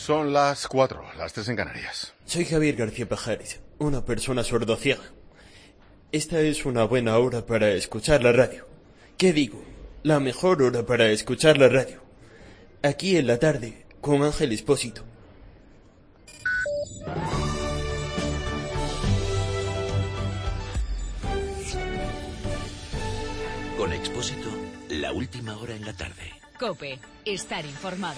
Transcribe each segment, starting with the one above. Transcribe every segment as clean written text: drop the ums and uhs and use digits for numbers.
Son las 4, las 3 en Canarias. Soy Javier García Pajares, una persona sordociega. Esta es una buena hora para escuchar la radio. ¿Qué digo? La mejor hora para escuchar la radio. Aquí en la tarde, con Ángel Expósito. Con Expósito, la última hora en la tarde. COPE, estar informado.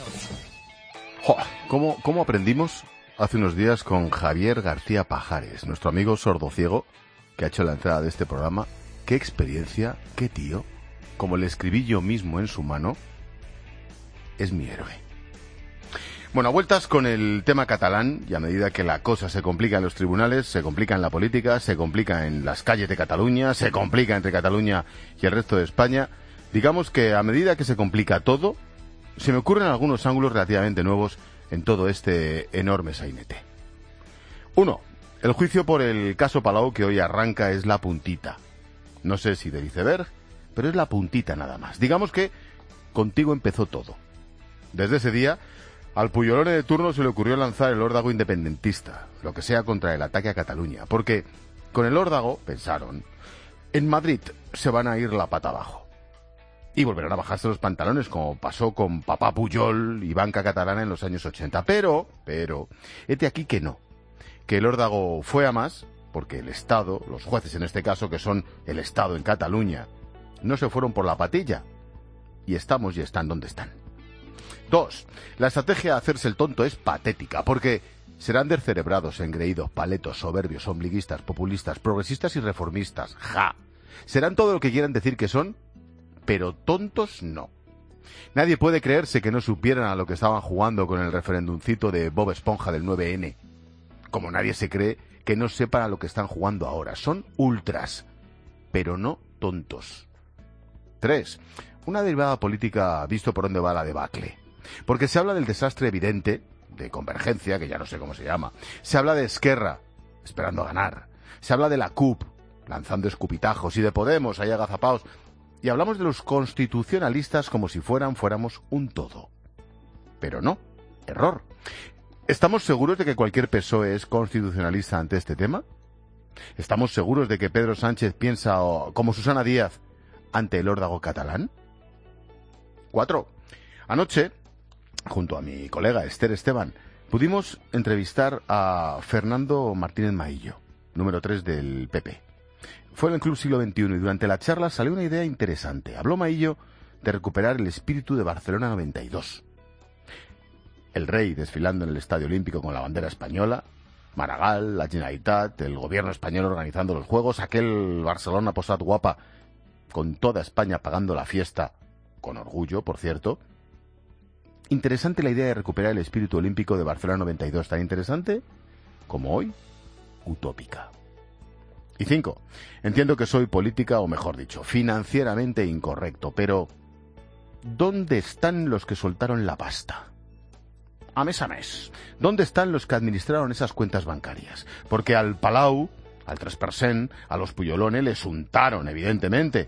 ¿Cómo aprendimos hace unos días con Javier García Pajares, nuestro amigo sordociego, que ha hecho la entrada de este programa? Qué experiencia, qué tío. Como le escribí yo mismo en su mano, es mi héroe. Bueno, a vueltas con el tema catalán, y a medida que la cosa se complica en los tribunales, se complica en la política, se complica en las calles de Cataluña, se complica entre Cataluña y el resto de España, digamos que a medida que se complica todo, se me ocurren algunos ángulos relativamente nuevos en todo este enorme sainete. 1. El juicio por el caso Palau que hoy arranca es la puntita. No sé si del iceberg, pero es la puntita nada más. Digamos que contigo empezó todo. Desde ese día, al Puyolone de turno se le ocurrió lanzar el órdago independentista, lo que sea contra el ataque a Cataluña, porque con el órdago, pensaron, en Madrid se van a ir la pata abajo. Y volverán a bajarse los pantalones, como pasó con Papá Pujol y banca catalana en los años 80. Pero, hete aquí que no. Que el órdago fue a más, porque el Estado, los jueces en este caso, que son el Estado en Cataluña, no se fueron por la patilla. Y están donde están. 2. La estrategia de hacerse el tonto es patética, porque serán descerebrados, engreídos, paletos, soberbios, ombliguistas, populistas, progresistas y reformistas. ¡Ja! Serán todo lo que quieran decir que son, pero tontos no. Nadie puede creerse que no supieran a lo que estaban jugando con el referendumcito de Bob Esponja del 9N. Como nadie se cree que no sepan a lo que están jugando ahora. Son ultras, pero no tontos. 3. Una derivada política visto por dónde va la debacle. Porque se habla del desastre evidente, de Convergencia, que ya no sé cómo se llama. Se habla de Esquerra, esperando a ganar. Se habla de la CUP, lanzando escupitajos, y de Podemos, ahí agazapaos. Y hablamos de los constitucionalistas como si fuéramos un todo. Pero no, error. ¿Estamos seguros de que cualquier PSOE es constitucionalista ante este tema? ¿Estamos seguros de que Pedro Sánchez piensa como Susana Díaz ante el órdago catalán? 4. Anoche, junto a mi colega Esther Esteban, pudimos entrevistar a Fernando Martínez Maillo, número 3 del PP. Fue en el Club Siglo XXI y durante la charla salió una idea interesante. Habló Maillo de recuperar el espíritu de Barcelona 92. El rey desfilando en el Estadio Olímpico con la bandera española, Maragall, la Generalitat, el gobierno español organizando los juegos, aquel Barcelona Posat Guapa con toda España pagando la fiesta, con orgullo, por cierto. Interesante la idea de recuperar el espíritu olímpico de Barcelona 92, tan interesante como hoy, utópica. Y 5. Entiendo que soy política, o mejor dicho, financieramente incorrecto, pero ¿dónde están los que soltaron la pasta? A mes. ¿Dónde están los que administraron esas cuentas bancarias? Porque al Palau, al 3%, a los Puyolones les untaron, evidentemente.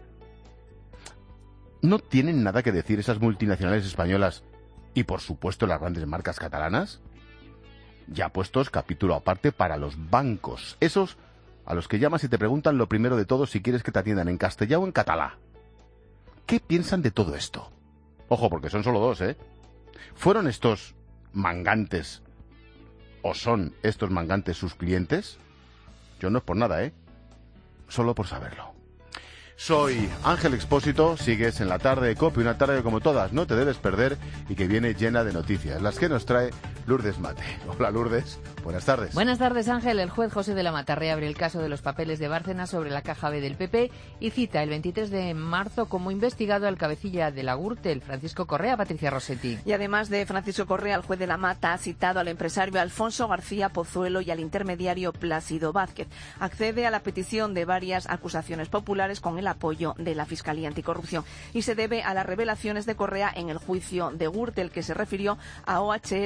¿No tienen nada que decir esas multinacionales españolas y, por supuesto, las grandes marcas catalanas? Ya puestos capítulo aparte para los bancos, esos a los que llamas y te preguntan lo primero de todo si quieres que te atiendan en castellano o en catalá. ¿Qué piensan de todo esto? Ojo, porque son solo 2, ¿eh? ¿Fueron estos mangantes o son estos mangantes sus clientes? Yo no es por nada, ¿eh? Solo por saberlo. Soy Ángel Expósito, sigues en la tarde de COPE, una tarde que como todas no te debes perder y que viene llena de noticias, las que nos trae Lourdes Mate. Hola Lourdes, buenas tardes. Buenas tardes Ángel, el juez José de la Mata reabre el caso de los papeles de Bárcenas sobre la caja B del PP y cita el 23 de marzo como investigado al cabecilla de la Gürtel, Francisco Correa. Patricia Rossetti. Y además de Francisco Correa, el juez de la Mata ha citado al empresario Alfonso García Pozuelo y al intermediario Plácido Vázquez. Accede a la petición de varias acusaciones populares con el apoyo de la Fiscalía Anticorrupción y se debe a las revelaciones de Correa en el juicio de Gürtel, que se refirió a OHL dragado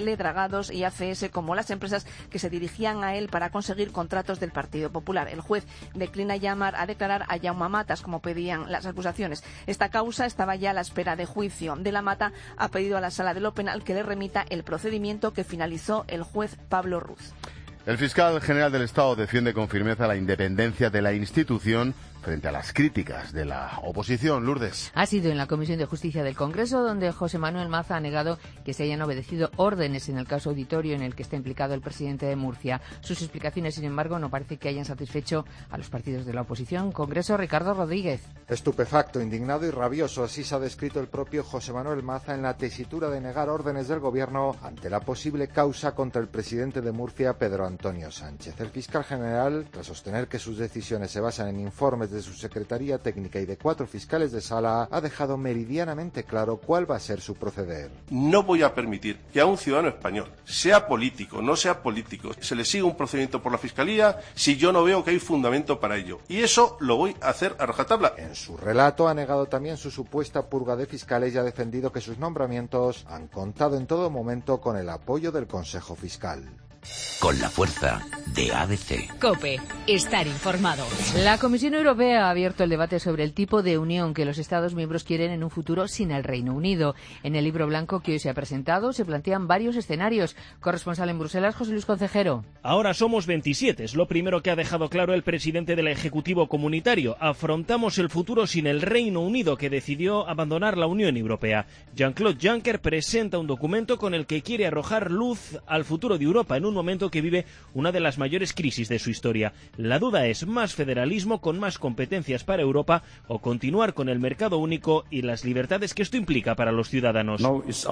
abogados y ACS como las empresas que se dirigían a él para conseguir contratos del Partido Popular. El juez declina llamar a declarar a Jaume Matas, como pedían las acusaciones. Esta causa estaba ya a la espera de juicio. De la Mata ha pedido a la Sala de lo Penal que le remita el procedimiento que finalizó el juez Pablo Ruz. El fiscal general del Estado defiende con firmeza la independencia de la institución frente a las críticas de la oposición. Lourdes. Ha sido en la Comisión de Justicia del Congreso donde José Manuel Maza ha negado que se hayan obedecido órdenes en el caso auditorio en el que está implicado el presidente de Murcia. Sus explicaciones, sin embargo, no parece que hayan satisfecho a los partidos de la oposición. Congreso, Ricardo Rodríguez. Estupefacto, indignado y rabioso, así se ha descrito el propio José Manuel Maza en la tesitura de negar órdenes del Gobierno ante la posible causa contra el presidente de Murcia, Pedro Antonio Sánchez. El fiscal general, tras sostener que sus decisiones se basan en informes de su Secretaría Técnica y de 4 fiscales de sala, ha dejado meridianamente claro cuál va a ser su proceder. No voy a permitir que a un ciudadano español, sea político, no sea político, se le siga un procedimiento por la Fiscalía si yo no veo que hay fundamento para ello. Y eso lo voy a hacer a rajatabla. En su relato ha negado también su supuesta purga de fiscales y ha defendido que sus nombramientos han contado en todo momento con el apoyo del Consejo Fiscal. Con la fuerza de ABC. COPE. Estar informado. La Comisión Europea ha abierto el debate sobre el tipo de unión que los Estados miembros quieren en un futuro sin el Reino Unido. En el libro blanco que hoy se ha presentado se plantean varios escenarios. Corresponsal en Bruselas, José Luis Concejero. Ahora somos 27. Es lo primero que ha dejado claro el presidente del Ejecutivo Comunitario. Afrontamos el futuro sin el Reino Unido, que decidió abandonar la Unión Europea. Jean-Claude Juncker presenta un documento con el que quiere arrojar luz al futuro de Europa en un momento que vive una de las mayores crisis de su historia. La duda es más federalismo con más competencias para Europa o continuar con el mercado único y las libertades que esto implica para los ciudadanos.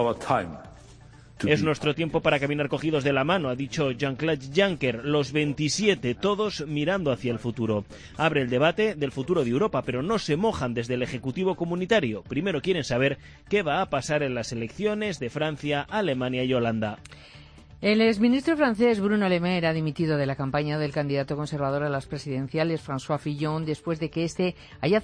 Es nuestro tiempo para caminar cogidos de la mano, ha dicho Jean-Claude Juncker, los 27, todos mirando hacia el futuro. Abre el debate del futuro de Europa, pero no se mojan desde el Ejecutivo Comunitario. Primero quieren saber qué va a pasar en las elecciones de Francia, Alemania y Holanda. El exministro francés Bruno Le Maire ha dimitido de la campaña del candidato conservador a las presidenciales François Fillon después de que este haya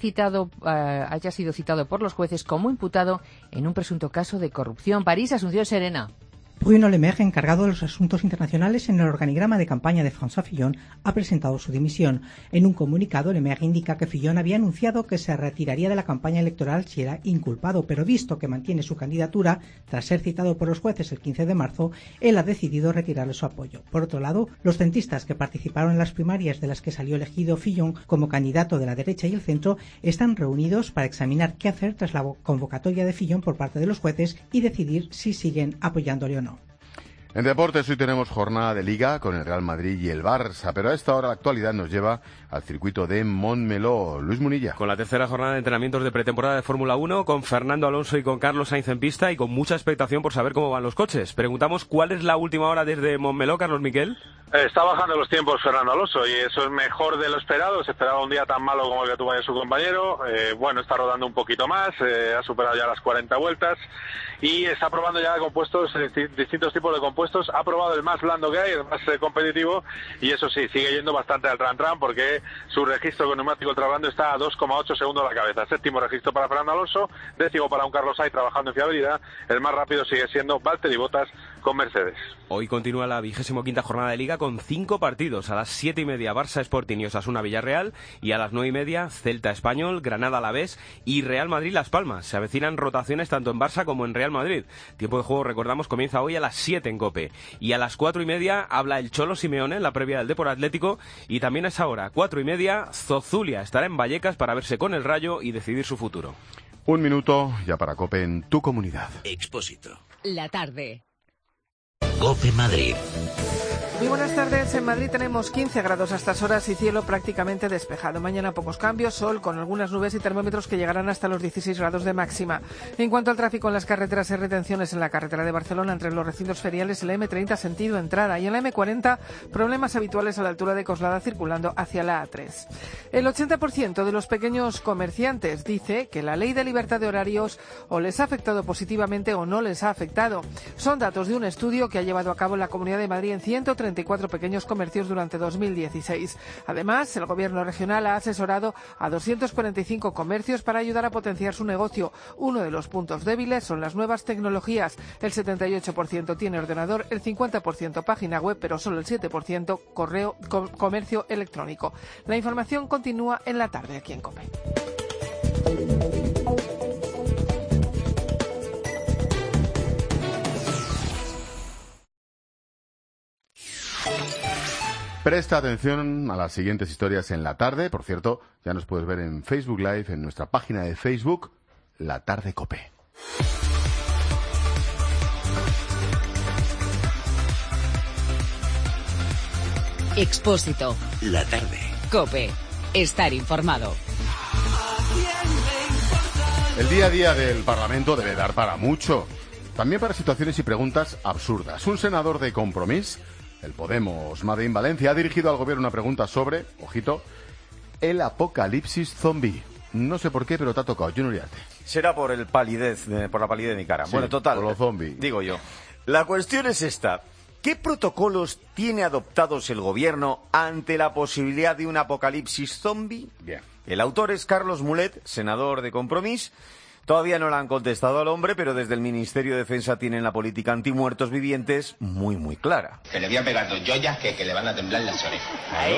sido citado por los jueces como imputado en un presunto caso de corrupción. París, Asunción Serena. Bruno Le Maire, encargado de los asuntos internacionales en el organigrama de campaña de François Fillon, ha presentado su dimisión. En un comunicado, Le Maire indica que Fillon había anunciado que se retiraría de la campaña electoral si era inculpado, pero visto que mantiene su candidatura, tras ser citado por los jueces el 15 de marzo, él ha decidido retirarle su apoyo. Por otro lado, los centristas que participaron en las primarias de las que salió elegido Fillon como candidato de la derecha y el centro están reunidos para examinar qué hacer tras la convocatoria de Fillon por parte de los jueces y decidir si siguen apoyándole o no. En deportes hoy tenemos jornada de Liga con el Real Madrid y el Barça, pero a esta hora la actualidad nos lleva al circuito de Montmeló. Luis Munilla. Con la tercera jornada de entrenamientos de pretemporada de Fórmula 1, con Fernando Alonso y con Carlos Sainz en pista y con mucha expectación por saber cómo van los coches. Preguntamos cuál es la última hora desde Montmeló, Carlos Miquel. Está bajando los tiempos Fernando Alonso y eso es mejor de lo esperado. Se esperaba un día tan malo como el que tuvo ayer su compañero. Bueno, está rodando un poquito más, ha superado ya las 40 vueltas y está probando ya compuestos, distintos tipos de compuestos. Ha probado el más blando que hay, el más competitivo, y eso sí, sigue yendo bastante al tran-tran porque su registro con neumático ultrablando está a 2,8 segundos a la cabeza. Séptimo registro para Fernando Alonso, décimo para un Carlos Sainz trabajando en fiabilidad. El más rápido sigue siendo Valtteri Bottas con Mercedes. Hoy continúa la 25ª jornada de Liga con 5 partidos. A las 7:30 Barça Sporting y Osasuna Villarreal, y a las 9:30 Celta Español, Granada Alavés y Real Madrid Las Palmas. Se avecinan rotaciones tanto en Barça como en Real Madrid. Tiempo de juego, recordamos, comienza hoy a las 7 en COPE. Y a las 4:30 habla el Cholo Simeone en la previa del Depor Atlético, y también a esa hora, 4:30, Zozulia estará en Vallecas para verse con el Rayo y decidir su futuro. Un minuto ya para COPE en tu comunidad. Expósito. La tarde. COPE Madrid. Muy buenas tardes. En Madrid tenemos 15 grados a estas horas y cielo prácticamente despejado. Mañana pocos cambios, sol con algunas nubes y termómetros que llegarán hasta los 16 grados de máxima. En cuanto al tráfico en las carreteras, hay retenciones en la carretera de Barcelona entre los recintos feriales y la M30 sentido entrada, y en la M40 problemas habituales a la altura de Coslada circulando hacia la A3. El 80% de los pequeños comerciantes dice que la ley de libertad de horarios o les ha afectado positivamente o no les ha afectado. Son datos de un estudio que ha llevado a cabo la Comunidad de Madrid en 130 34 pequeños comercios durante 2016. Además, el gobierno regional ha asesorado a 245 comercios para ayudar a potenciar su negocio. Uno de los puntos débiles son las nuevas tecnologías. El 78% tiene ordenador, el 50% página web, pero solo el 7% comercio electrónico. La información continúa en la tarde aquí en COPE. Presta atención a las siguientes historias en la tarde. Por cierto, ya nos puedes ver en Facebook Live, en nuestra página de Facebook, La Tarde COPE. Expósito. La tarde. COPE. Estar informado. El día a día del Parlamento debe dar para mucho. También para situaciones y preguntas absurdas. Un senador de Compromís, el Podemos Madrid Valencia, ha dirigido al gobierno una pregunta sobre, ojito, el apocalipsis zombie. No sé por qué, pero te ha tocado. Junior Uriarte. Será por la palidez de mi cara. Sí, bueno, total. por los zombies. Digo yo. La cuestión es esta. ¿Qué protocolos tiene adoptados el gobierno ante la posibilidad de un apocalipsis zombie? Bien. El autor es Carlos Mulet, senador de Compromís. Todavía no le han contestado al hombre, pero desde el Ministerio de Defensa tienen la política antimuertos vivientes muy, muy clara. Que le voy a pegar 2 joyas que le van a temblar las orejas.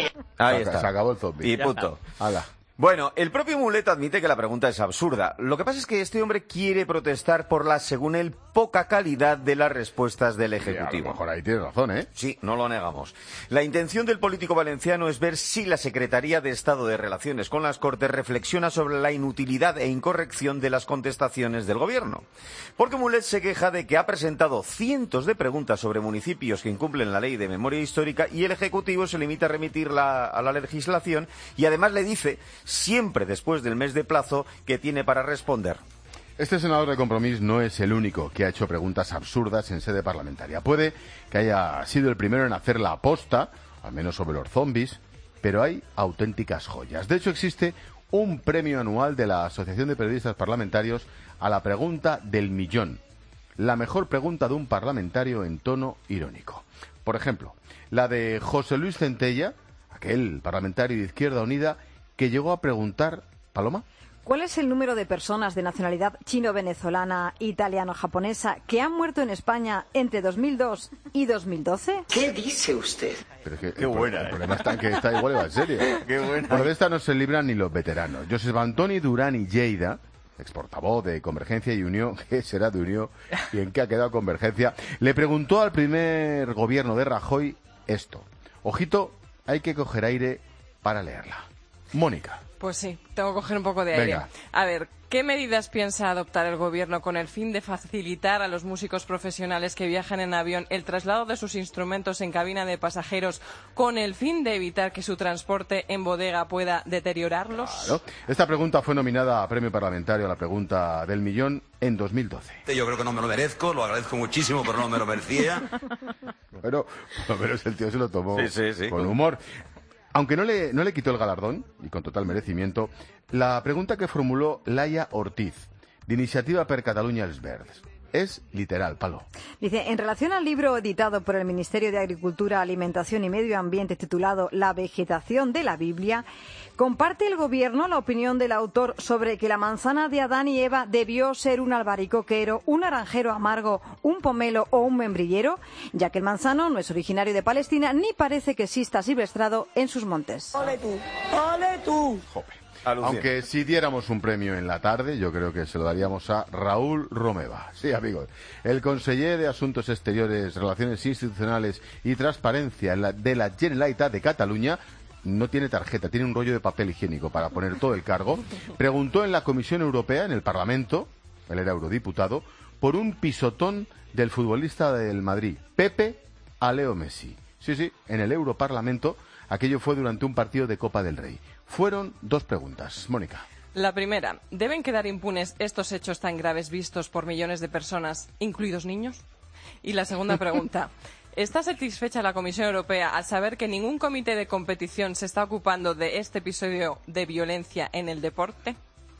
Ahí está. Se acabó el zombie. Y punto. Hala. Bueno, el propio Mulet admite que la pregunta es absurda. Lo que pasa es que este hombre quiere protestar por la, según él, poca calidad de las respuestas del Ejecutivo. Sí, a lo mejor ahí tienes razón, ¿eh? Sí, no lo negamos. La intención del político valenciano es ver si la Secretaría de Estado de Relaciones con las Cortes reflexiona sobre la inutilidad e incorrección de las contestaciones del Gobierno. Porque Mulet se queja de que ha presentado cientos de preguntas sobre municipios que incumplen la ley de memoria histórica y el Ejecutivo se limita a remitirla a la legislación y además le dice, siempre después del mes de plazo que tiene para responder. Este senador de Compromís no es el único que ha hecho preguntas absurdas en sede parlamentaria. Puede que haya sido el primero en hacer la aposta, al menos sobre los zombies, pero hay auténticas joyas. De hecho, existe un premio anual de la Asociación de Periodistas Parlamentarios a la pregunta del millón. La mejor pregunta de un parlamentario en tono irónico. Por ejemplo, la de José Luis Centella, aquel parlamentario de Izquierda Unida, que llegó a preguntar, ¿Paloma? ¿Cuál es el número de personas de nacionalidad chino-venezolana, italiano-japonesa que han muerto en España entre 2002 y 2012? ¿Qué dice usted? Pero es que Qué buena, el problema está en que está igual y va en serio. Qué buena. Por de esta no se libran ni los veteranos. Josep Antoni Durán y Lleida, exportavoz de Convergencia y Unión, ¿qué será de Unión y en qué ha quedado Convergencia? Le preguntó al primer gobierno de Rajoy esto. Ojito, hay que coger aire para leerla. Mónica. Pues sí, tengo que coger un poco de aire. Venga. A ver, ¿qué medidas piensa adoptar el Gobierno con el fin de facilitar a los músicos profesionales que viajan en avión el traslado de sus instrumentos en cabina de pasajeros con el fin de evitar que su transporte en bodega pueda deteriorarlos? Claro. Esta pregunta fue nominada a Premio Parlamentario a la Pregunta del Millón en 2012. Yo creo que no me lo merezco, lo agradezco muchísimo, pero no me lo merecía. Bueno, por lo menos el tío se lo tomó Sí. con humor. Aunque no le quitó el galardón, y con total merecimiento, la pregunta que formuló Laia Ortiz, de Iniciativa per Catalunya Els Verds, es literal, Palo. Dice, en relación al libro editado por el Ministerio de Agricultura, Alimentación y Medio Ambiente titulado La vegetación de la Biblia, ¿comparte el Gobierno la opinión del autor sobre que la manzana de Adán y Eva debió ser un albaricoquero, un naranjero amargo, un pomelo o un membrillero? Ya que el manzano no es originario de Palestina ni parece que exista silvestrado en sus montes. ¡Ole tú! ¡Ole tú! Jope. Aunque si diéramos un premio en la tarde, yo creo que se lo daríamos a Raúl Romeva. Sí, amigos. El conseller de Asuntos Exteriores, Relaciones Institucionales y Transparencia de la Generalitat de Cataluña no tiene tarjeta, tiene un rollo de papel higiénico para poner todo el cargo. Preguntó en la Comisión Europea, en el Parlamento, él era eurodiputado, por un pisotón del futbolista del Madrid, Pepe, a Leo Messi. Sí, en el Europarlamento, aquello fue durante un partido de Copa del Rey. Fueron 2 preguntas. Mónica. La primera, ¿deben quedar impunes estos hechos tan graves vistos por millones de personas, incluidos niños? Y la segunda pregunta, ¿está satisfecha la Comisión Europea al saber que ningún comité de competición se está ocupando de este episodio de violencia en el deporte?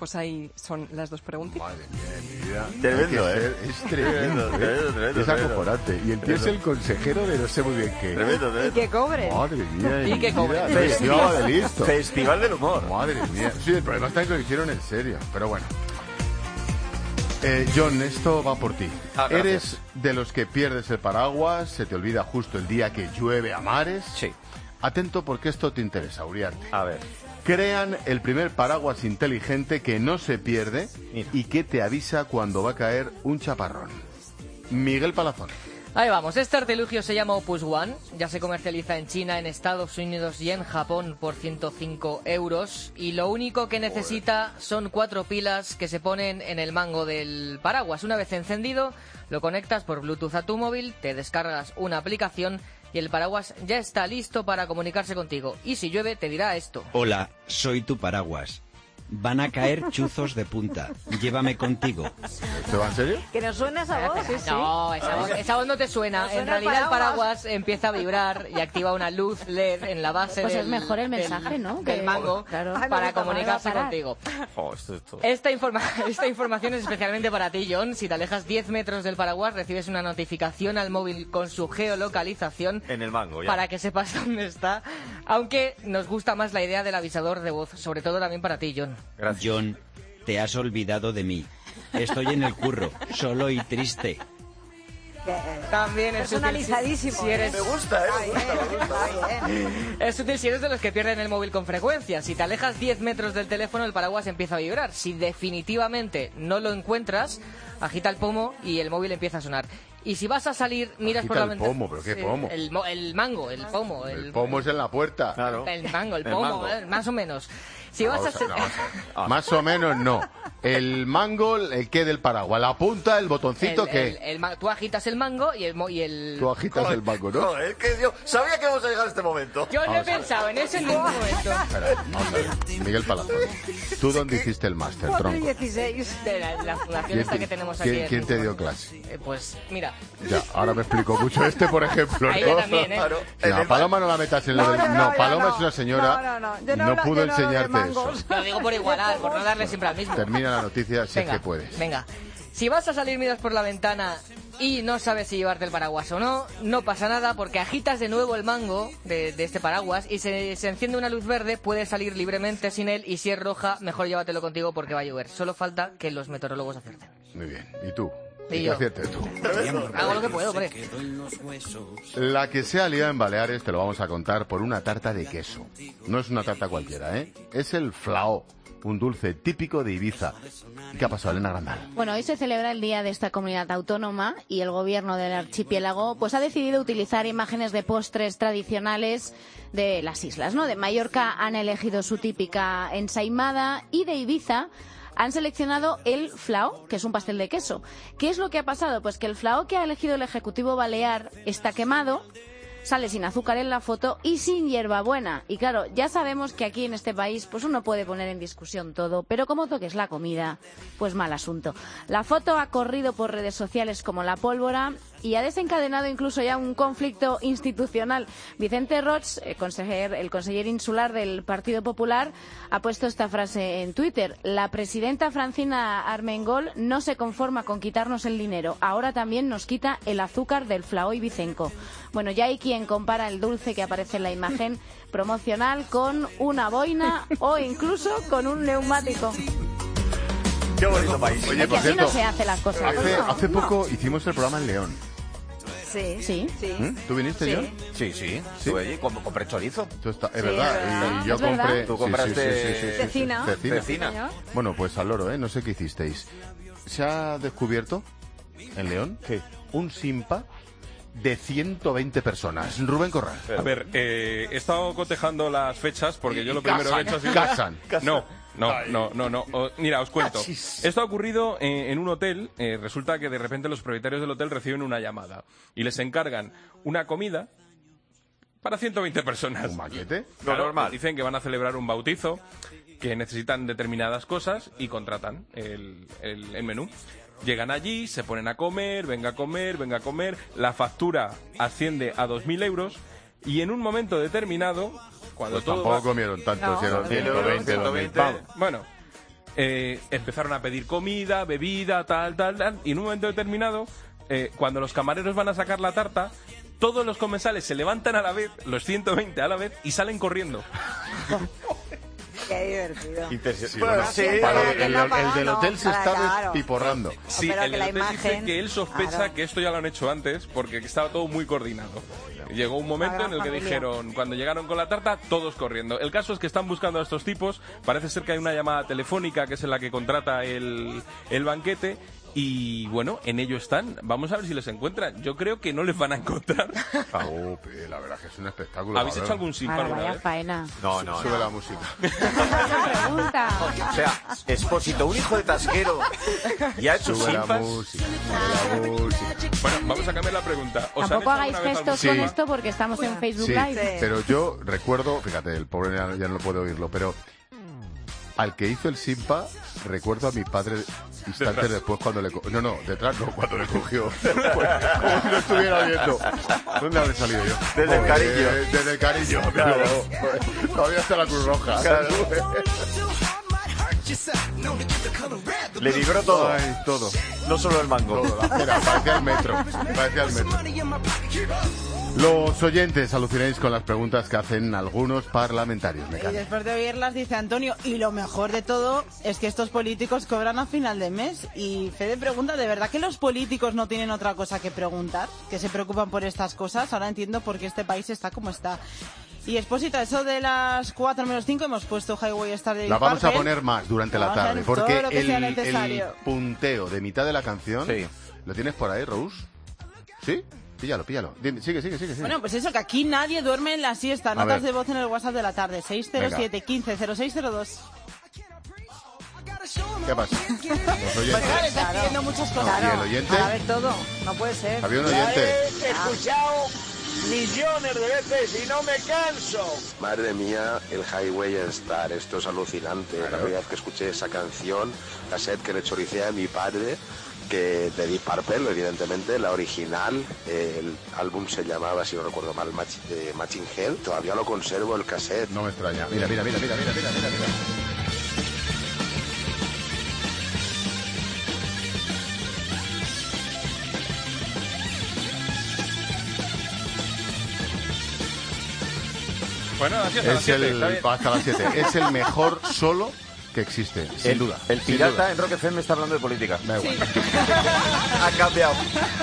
Pues ahí son las dos preguntitas. Madre mía, mi vida. Tremendo, Es tremendo, es acojonante. Y el tío es el consejero de no sé muy bien qué. Tremendo. Y que cobre. Madre mía. Y que cobre. Festival de listo. Festival del humor. Madre mía. Sí, el problema está en que lo hicieron en serio. Pero bueno. John, esto va por ti. ¿Eres de los que pierdes el paraguas, se te olvida justo el día que llueve a mares? Sí. Atento porque esto te interesa, Uriarte. A ver. Crean el primer paraguas inteligente que no se pierde y que te avisa cuando va a caer un chaparrón. Miguel Palazón. Ahí vamos, este artilugio se llama Opus One, ya se comercializa en China, en Estados Unidos y en Japón por 105 euros y lo único que necesita son 4 pilas que se ponen en el mango del paraguas. Una vez encendido, lo conectas por Bluetooth a tu móvil, te descargas una aplicación y el paraguas ya está listo para comunicarse contigo. Y si llueve, te dirá esto. Hola, soy tu paraguas. Van a caer chuzos de punta. Llévame contigo. ¿Esto va en serio? Que nos suena esa voz. No, esa voz no te suena. En realidad el paraguas empieza a vibrar y activa una luz LED en la base pues es mejor el mensaje, ¿no? Del mango para comunicarse contigo. Esta información es especialmente para ti, John. Si te alejas 10 metros del paraguas, recibes una notificación al móvil con su geolocalización en el mango, ya. Para que sepas dónde está. Aunque nos gusta más la idea del avisador de voz, sobre todo también para ti, John. Gracias. John, te has olvidado de mí. Estoy en el curro, solo y triste. También es personalizadísimo. Si eres... Me gusta, Es útil si eres de los que pierden el móvil con frecuencia. Si te alejas 10 metros del teléfono, el paraguas empieza a vibrar. Si definitivamente no lo encuentras, agita el pomo y el móvil empieza a sonar. Y si vas a salir, miras por la ventana. ¿El pomo? ¿Pero qué pomo? El mango, el pomo. El pomo es en la puerta. Claro. El mango, el pomo, más o menos. Si vas Más o menos no. El mango, el qué del paraguas, la punta, el botoncito, ¿qué? Tú agitas el mango y el... Tú agitas el mango, ¿no? Joder, que yo sabía que íbamos a llegar a este momento. Yo no he pensado en eso en ningún momento. Espera, vamos a ver. Miguel Palazón, ¿tú dónde hiciste el máster, tronco? 16. De la fundación esta que tenemos aquí. ¿Quién te dio clase? Pues mira. Ya, ahora me explico mucho por ejemplo, ¿no? Ella también, ¿eh? Claro. No, Paloma no la metas en lo del... No, Paloma es una señora, no pudo enseñarte eso. Lo digo por igualar, por no darle siempre al mismo. Termina la noticia si es que puedes. Venga, si vas a salir miras por la ventana y no sabes si llevarte el paraguas o no, no pasa nada porque agitas de nuevo el mango de este paraguas y se enciende una luz verde, puedes salir libremente sin él y si es roja, mejor llévatelo contigo porque va a llover. Solo falta que los meteorólogos acierten. Muy bien, ¿y tú? Y yo. Aciertes tú. Hago lo que puedo, hombre. La que se ha liado en Baleares te lo vamos a contar por una tarta de queso. No es una tarta cualquiera, ¿eh? Es el flao, un dulce típico de Ibiza. ¿Qué ha pasado, Elena Grandal? Bueno, hoy se celebra el día de esta comunidad autónoma y el gobierno del archipiélago pues ha decidido utilizar imágenes de postres tradicionales de las islas, ¿no? De Mallorca han elegido su típica ensaimada y de Ibiza han seleccionado el flao, que es un pastel de queso. ¿Qué es lo que ha pasado? Pues que el flao que ha elegido el Ejecutivo Balear está quemado, sale sin azúcar en la foto y sin hierbabuena. Y claro, ya sabemos que aquí en este país pues uno puede poner en discusión todo, pero como toques la comida, pues mal asunto. La foto ha corrido por redes sociales como la pólvora y ha desencadenado incluso ya un conflicto institucional. Vicente Roig, el conseller insular del Partido Popular, ha puesto esta frase en Twitter: la presidenta Francina Armengol no se conforma con quitarnos el dinero, ahora también nos quita el azúcar del flao ibicenco. Bueno, ya hay quien compara el dulce que aparece en la imagen promocional con una boina o incluso con un neumático. Qué bonito país. Oye, por cierto, así no se hace las cosas. Hace poco hicimos el programa en León. Sí. ¿Tú viniste, John? Sí. Estuve allí, compré chorizo. Es verdad. Y yo compré... Tú compraste... Cecina. Bueno, pues al loro, no sé qué hicisteis. ¿Se ha descubierto en León un simpa de 120 personas? Rubén Corral. A ver, he estado cotejando las fechas porque yo lo primero que he hecho ha sido... Casan. No. Mira, os cuento. Esto ha ocurrido en un hotel. Resulta que de repente los propietarios del hotel reciben una llamada y les encargan una comida para 120 personas. ¿Un maquete? Claro, normal. Dicen que van a celebrar un bautizo, que necesitan determinadas cosas y contratan el menú. Llegan allí, se ponen a comer, venga a comer. La factura asciende a 2.000 euros y en un momento determinado... Cuando pues todo tampoco comieron tanto, si eran 120. Bueno, empezaron a pedir comida, bebida, tal, y en un momento determinado, cuando los camareros van a sacar la tarta, todos los comensales se levantan a la vez, los 120 a la vez, y salen corriendo. Qué divertido. Sí, bueno, sí, el del hotel se está despiporrando. Sí, pero el que del la hotel dice imagen, que él sospecha que esto ya lo han hecho antes, porque estaba todo muy coordinado. Llegó un momento en el que dijeron, cuando llegaron con la tarta, todos corriendo. El caso es que están buscando a estos tipos, parece ser que hay una llamada telefónica que es en la que contrata el banquete. Y bueno, en ello están. Vamos a ver si les encuentran. Yo creo que no les van a encontrar. La verdad es que es un espectáculo. ¿Habéis hecho algún simpa alguna vez? Faena. No. Sube la música. Pregunta. O sea, Expósito, un hijo de tasquero, y ha hecho Sube la simpas. música. Bueno, vamos a cambiar la pregunta. Tampoco hagáis gestos Sí. con esto porque estamos en Facebook Sí, Live. pero yo recuerdo, fíjate, el pobre ya no puede oírlo, pero al que hizo el simpa, recuerdo a mi padre instantes después cuando le cogió. Detrás no, cuando le cogió. Como si lo estuviera viendo. ¿Dónde habré salido yo? Desde el cariño. Desde el cariño, Claro. pero todavía está la Cruz Roja. Claro. Le vibró todo. Ay, todo. No solo el mango. Todo, la acera, parecía el metro. Los oyentes alucináis con las preguntas que hacen algunos parlamentarios. Y después de oírlas dice Antonio, y lo mejor de todo es que estos políticos cobran a final de mes. Y Fede pregunta, ¿de verdad que los políticos no tienen otra cosa que preguntar? ¿Que se preocupan por estas cosas? Ahora entiendo por qué este país está como está. Y Expósito, eso de las 4 menos 5 hemos puesto Highway Star de La vamos a poner más durante la tarde, porque todo lo que sea el necesario. punteo de mitad de la canción, Sí. ¿lo tienes por ahí, Rose? ¿Sí? Píllalo. Dime, sigue. Bueno, pues eso, que aquí nadie duerme en la siesta. A Notas ver. de voz en el WhatsApp de la tarde, 607 15 0602. ¿Qué pasa? Los Pues oyentes. claro, estás pidiendo muchas cosas. ¿Y el oyente? Para ver todo, no puede ser. ¿Había un oyente? escuchado millones de veces y no me canso. Madre mía, el Highway Star, esto es alucinante. La primera vez que escuché esa canción, cassette que le choricé a mi padre, que de Deep Purple, evidentemente, la original, el álbum se llamaba, si no recuerdo mal, Matching Hell. Todavía lo conservo, el cassette. No me extraña. Mira. Bueno, así hasta las 7, está bien. Hasta las 7. Es el mejor solo que existe, sin duda. El sin pirata duda. en Rock FM está hablando de política. Da igual. Ha cambiado.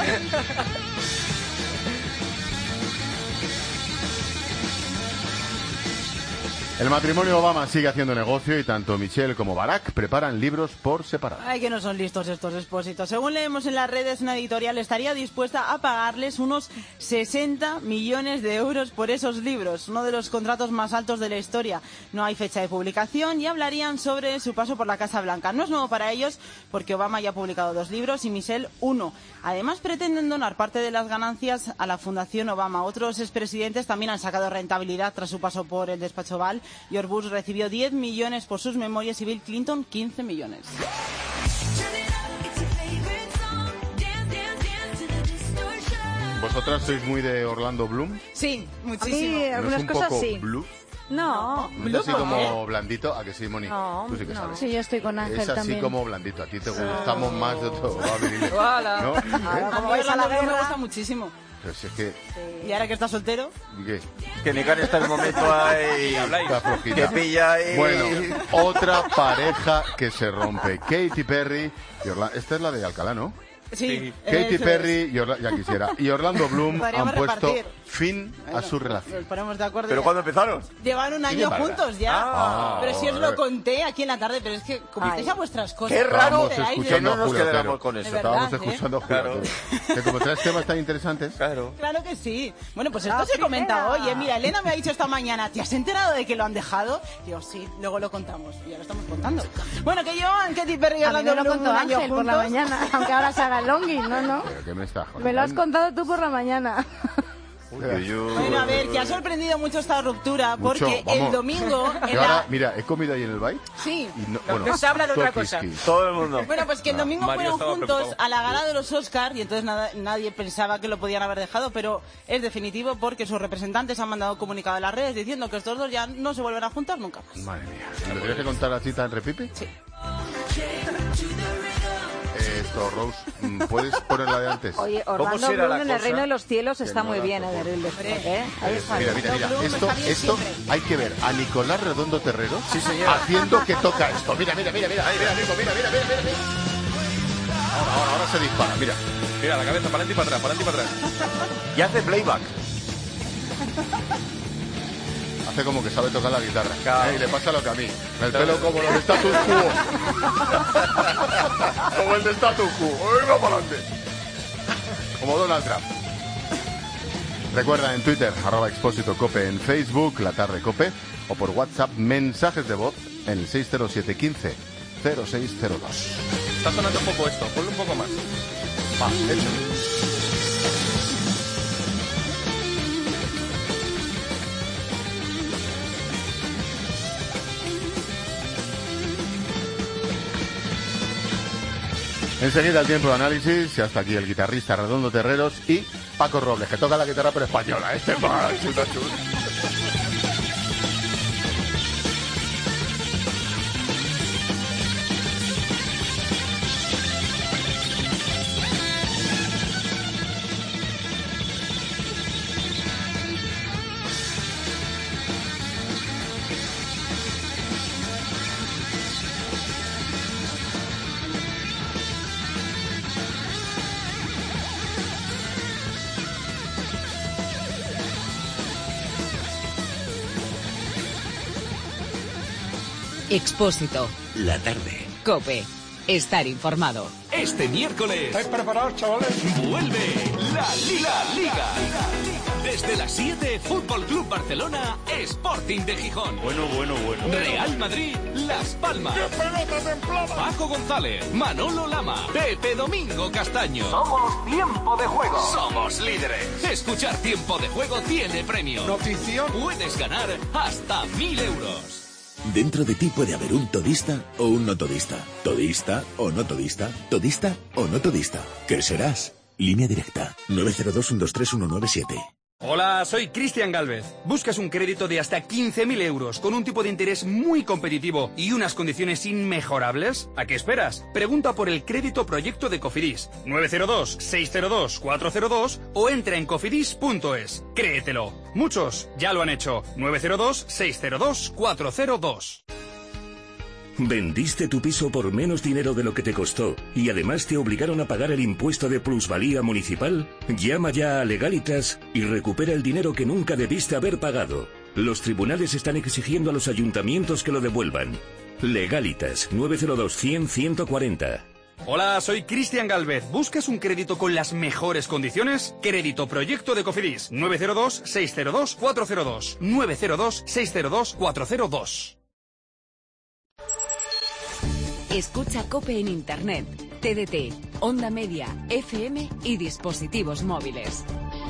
El matrimonio Obama sigue haciendo negocio y tanto Michelle como Barack preparan libros por separado. Ay, que no son listos estos Expósitos. Según leemos en las redes, una editorial estaría dispuesta a pagarles unos 60 millones de euros por esos libros, uno de los contratos más altos de la historia. No hay fecha de publicación y hablarían sobre su paso por la Casa Blanca. No es nuevo para ellos porque Obama ya ha publicado 2 libros y Michelle 1. Además, pretenden donar parte de las ganancias a la Fundación Obama. Otros expresidentes también han sacado rentabilidad tras su paso por el despacho Oval. George Bush recibió 10 millones por sus memorias y Bill Clinton 15 millones. ¿Vosotras sois muy de Orlando Bloom? Sí, A muchísimo. mí ¿No algunas es un cosas poco sí. blues? No. ¿No es así como blandito? ¿A que sí, Moni? No, Tú sí que no. sabes. Sí, yo estoy con Ángel Es así también. como blandito. A ti te gustamos más de otro. Va a venir. Hola. ¿No? Ahora, ¿Eh? como vais a la guerra, me gusta muchísimo. Pero si es que... Y ahora que estás soltero, ¿Qué? Que Nican está en el momento ahí. Está flojita. Que pilla ahí. Bueno, otra pareja que se rompe. Katy Perry y Orlando... Esta es la de Alcalá, ¿no? sí. Katy eso Perry y ya quisiera. Y Orlando Bloom Podríamos han puesto repartir. fin a su es. relación. Nos ponemos de acuerdo. ¿Pero ya. cuándo empezaron? Llevan un ¿Quién año es juntos ya. Ah, pero si os a lo ver. conté aquí en la tarde, pero es que comentéis a vuestras cosas. Qué raro. No Estábamos enteráis de escuchando no a nos Julio quedáramos Otero. con eso. De Estábamos verdad, ¿eh? escuchando a Julio Claro. Otero. Que como traes temas tan interesantes... Claro. Claro que sí. Bueno, pues esto La se comenta primera. hoy. Mira, Elena me ha dicho esta mañana, ¿te has enterado de que lo han dejado? Digo, sí, luego lo contamos. Y ya lo estamos contando. Bueno, que llevan Katy Perry y A mí Orlando me lo Bloom contó un año Ángel por la juntos. mañana, aunque ahora se haga el longing, ¿no? ¿Pero qué me estás jodiendo? Me lo has contado tú por la mañana. Bueno, a ver, que ha sorprendido mucho esta ruptura Mucho, porque vamos. el domingo... Que en ahora, la... mira, he comido ahí en el bike Sí. y no, bueno, No se habla de otra todo cosa. quisquis. Todo el mundo. Bueno, pues que el domingo Mario fueron estaba juntos preocupado. a la gala de los Oscars y entonces nadie pensaba que lo podían haber dejado, pero es definitivo porque sus representantes han mandado un comunicado a las redes diciendo que estos dos ya no se vuelven a juntar nunca más. Madre mía. ¿Me lo tienes que contar así tan repipi? Sí. esto, Rose? ¿Puedes ponerla de antes? Oye, Orlando Bloom en El Reino de los Cielos está muy bien en el ¿eh? Ahí está. Mira, esto hay que ver a Nicolás Redondo Terreros haciendo que toca esto. Mira, Nico, mira. Ahora se dispara, mira. Mira, la cabeza para adelante y para atrás. Y hace playback. Hace como que sabe tocar la guitarra. Y le pasa lo que a mí. El pelo como los de Status Quo. Como el de Status Quo. ¡Va para adelante! Como Donald Trump. Recuerda en Twitter, @expósito_cope, en Facebook, La Tarde Cope, o por WhatsApp, mensajes de voz en el 607 15 0602. Está sonando un poco esto, ponle un poco más. Va, hecho. Enseguida el tiempo de análisis y hasta aquí el guitarrista Redondo Terreros y Paco Robles, que toca la guitarra pero española. Chuta. Expósito. La tarde. COPE. Estar informado. Este miércoles. ¿Estáis preparados, chavales? Vuelve la Liga. Desde las 7, Fútbol Club Barcelona, Sporting de Gijón. Bueno. Real Madrid, Las Palmas. ¡Qué pelota templada! Paco González, Manolo Lama, Pepe Domingo Castaño. Somos Tiempo de Juego. Somos líderes. Escuchar Tiempo de Juego tiene premio. Notición. Puedes ganar hasta 1.000 euros. Dentro de ti puede haber un todista o un no todista. Todista o no todista. Todista o no todista. ¿Qué serás? Línea directa. 902 123 197. Hola, soy Cristian Galvez. ¿Buscas un crédito de hasta 15.000 euros con un tipo de interés muy competitivo y unas condiciones inmejorables? ¿A qué esperas? Pregunta por el crédito proyecto de Cofidis 902-602-402 o entra en cofidis.es. Créetelo. Muchos ya lo han hecho. 902-602-402. ¿Vendiste tu piso por menos dinero de lo que te costó y además te obligaron a pagar el impuesto de plusvalía municipal? Llama ya a Legalitas y recupera el dinero que nunca debiste haber pagado. Los tribunales están exigiendo a los ayuntamientos que lo devuelvan. Legalitas, 902-100-140. Hola, soy Cristian Galvez. ¿Buscas un crédito con las mejores condiciones? Crédito proyecto de Cofidis 902-602-402. 902-602-402. Escucha COPE en Internet, TDT, Onda Media, FM y dispositivos móviles.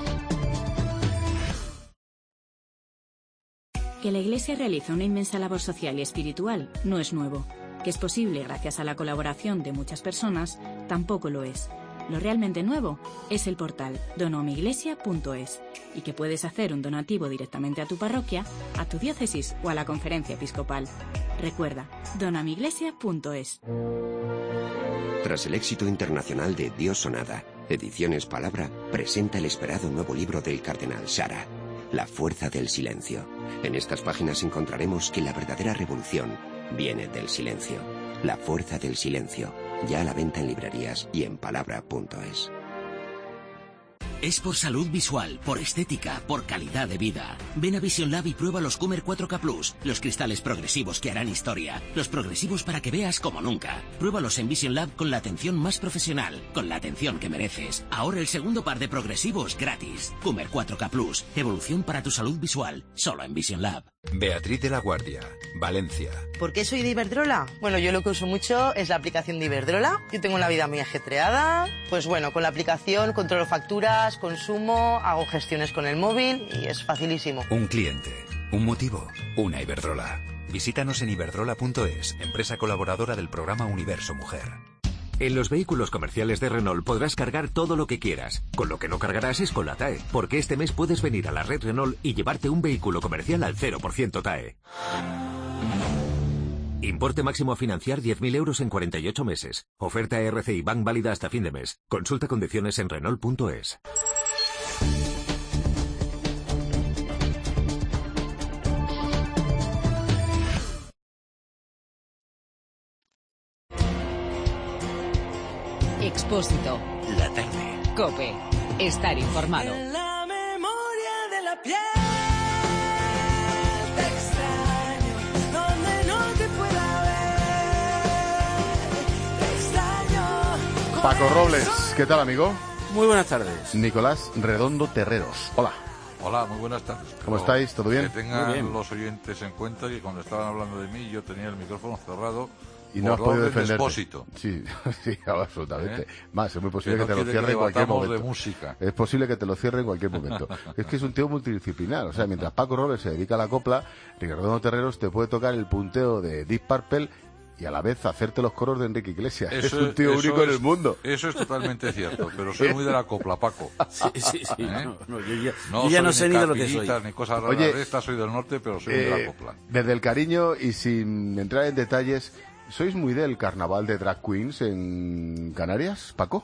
Que la Iglesia realiza una inmensa labor social y espiritual no es nuevo. Que es posible gracias a la colaboración de muchas personas tampoco lo es. Lo realmente nuevo es el portal donomiglesia.es y que puedes hacer un donativo directamente a tu parroquia, a tu diócesis o a la conferencia episcopal. Recuerda, donomiglesia.es. Tras el éxito internacional de Dios o nada, Ediciones Palabra presenta el esperado nuevo libro del cardenal Sara, La fuerza del silencio. En estas páginas encontraremos que la verdadera revolución viene del silencio. La fuerza del silencio. Ya a la venta en librerías y en palabra.es. Es por salud visual, por estética, por calidad de vida. Ven a Vision Lab y prueba los Comer 4K Plus, los cristales progresivos que harán historia, los progresivos para que veas como nunca. Pruébalos en Vision Lab con la atención más profesional, con la atención que mereces. Ahora el segundo par de progresivos gratis. Comer 4K Plus, evolución para tu salud visual, solo en Vision Lab. Beatriz de la Guardia, Valencia. ¿Por qué soy de Iberdrola? Bueno, yo lo que uso mucho es la aplicación de Iberdrola. Yo tengo una vida muy ajetreada. Pues bueno, con la aplicación controlo facturas, consumo, hago gestiones con el móvil y es facilísimo. Un cliente, un motivo, una Iberdrola. Visítanos en iberdrola.es, empresa colaboradora del programa Universo Mujer. En los vehículos comerciales de Renault podrás cargar todo lo que quieras. Con lo que no cargarás es con la TAE, porque este mes puedes venir a la red Renault y llevarte un vehículo comercial al 0% TAE. Importe máximo a financiar 10.000 euros en 48 meses. Oferta RCI Bank válida hasta fin de mes. Consulta condiciones en Renault.es. Expósito. La tarde. COPE. Estar informado. En la memoria de la piel te extraño, donde no te pueda ver, te extraño. Paco Robles, ¿qué tal, amigo? Muy buenas tardes. Nicolás Redondo Terreros, hola. Hola, muy buenas tardes. ¿Cómo estáis? ¿Todo bien? Que tengan los oyentes en cuenta que cuando estaban hablando de mí yo tenía el micrófono cerrado. Y no has podido defenderte. Expósito. Sí, sí, absolutamente. Más, es muy posible que que te lo cierre en cualquier momento. De música. Es posible que te lo cierre en cualquier momento. Es que es un tío multidisciplinar. O sea, mientras Paco Robles se dedica a la copla, Ricardo Terreros te puede tocar el punteo de Deep Purple y a la vez hacerte los coros de Enrique Iglesias. Es un tío único en el mundo. Eso es totalmente cierto, pero soy muy de la copla, Paco. Sí. Yo ya no sé ni de lo que soy. Ni cosas raras de estas, soy del norte, pero soy muy de la copla. Desde el cariño y sin entrar en detalles, ¿sois muy del carnaval de drag queens en Canarias, Paco?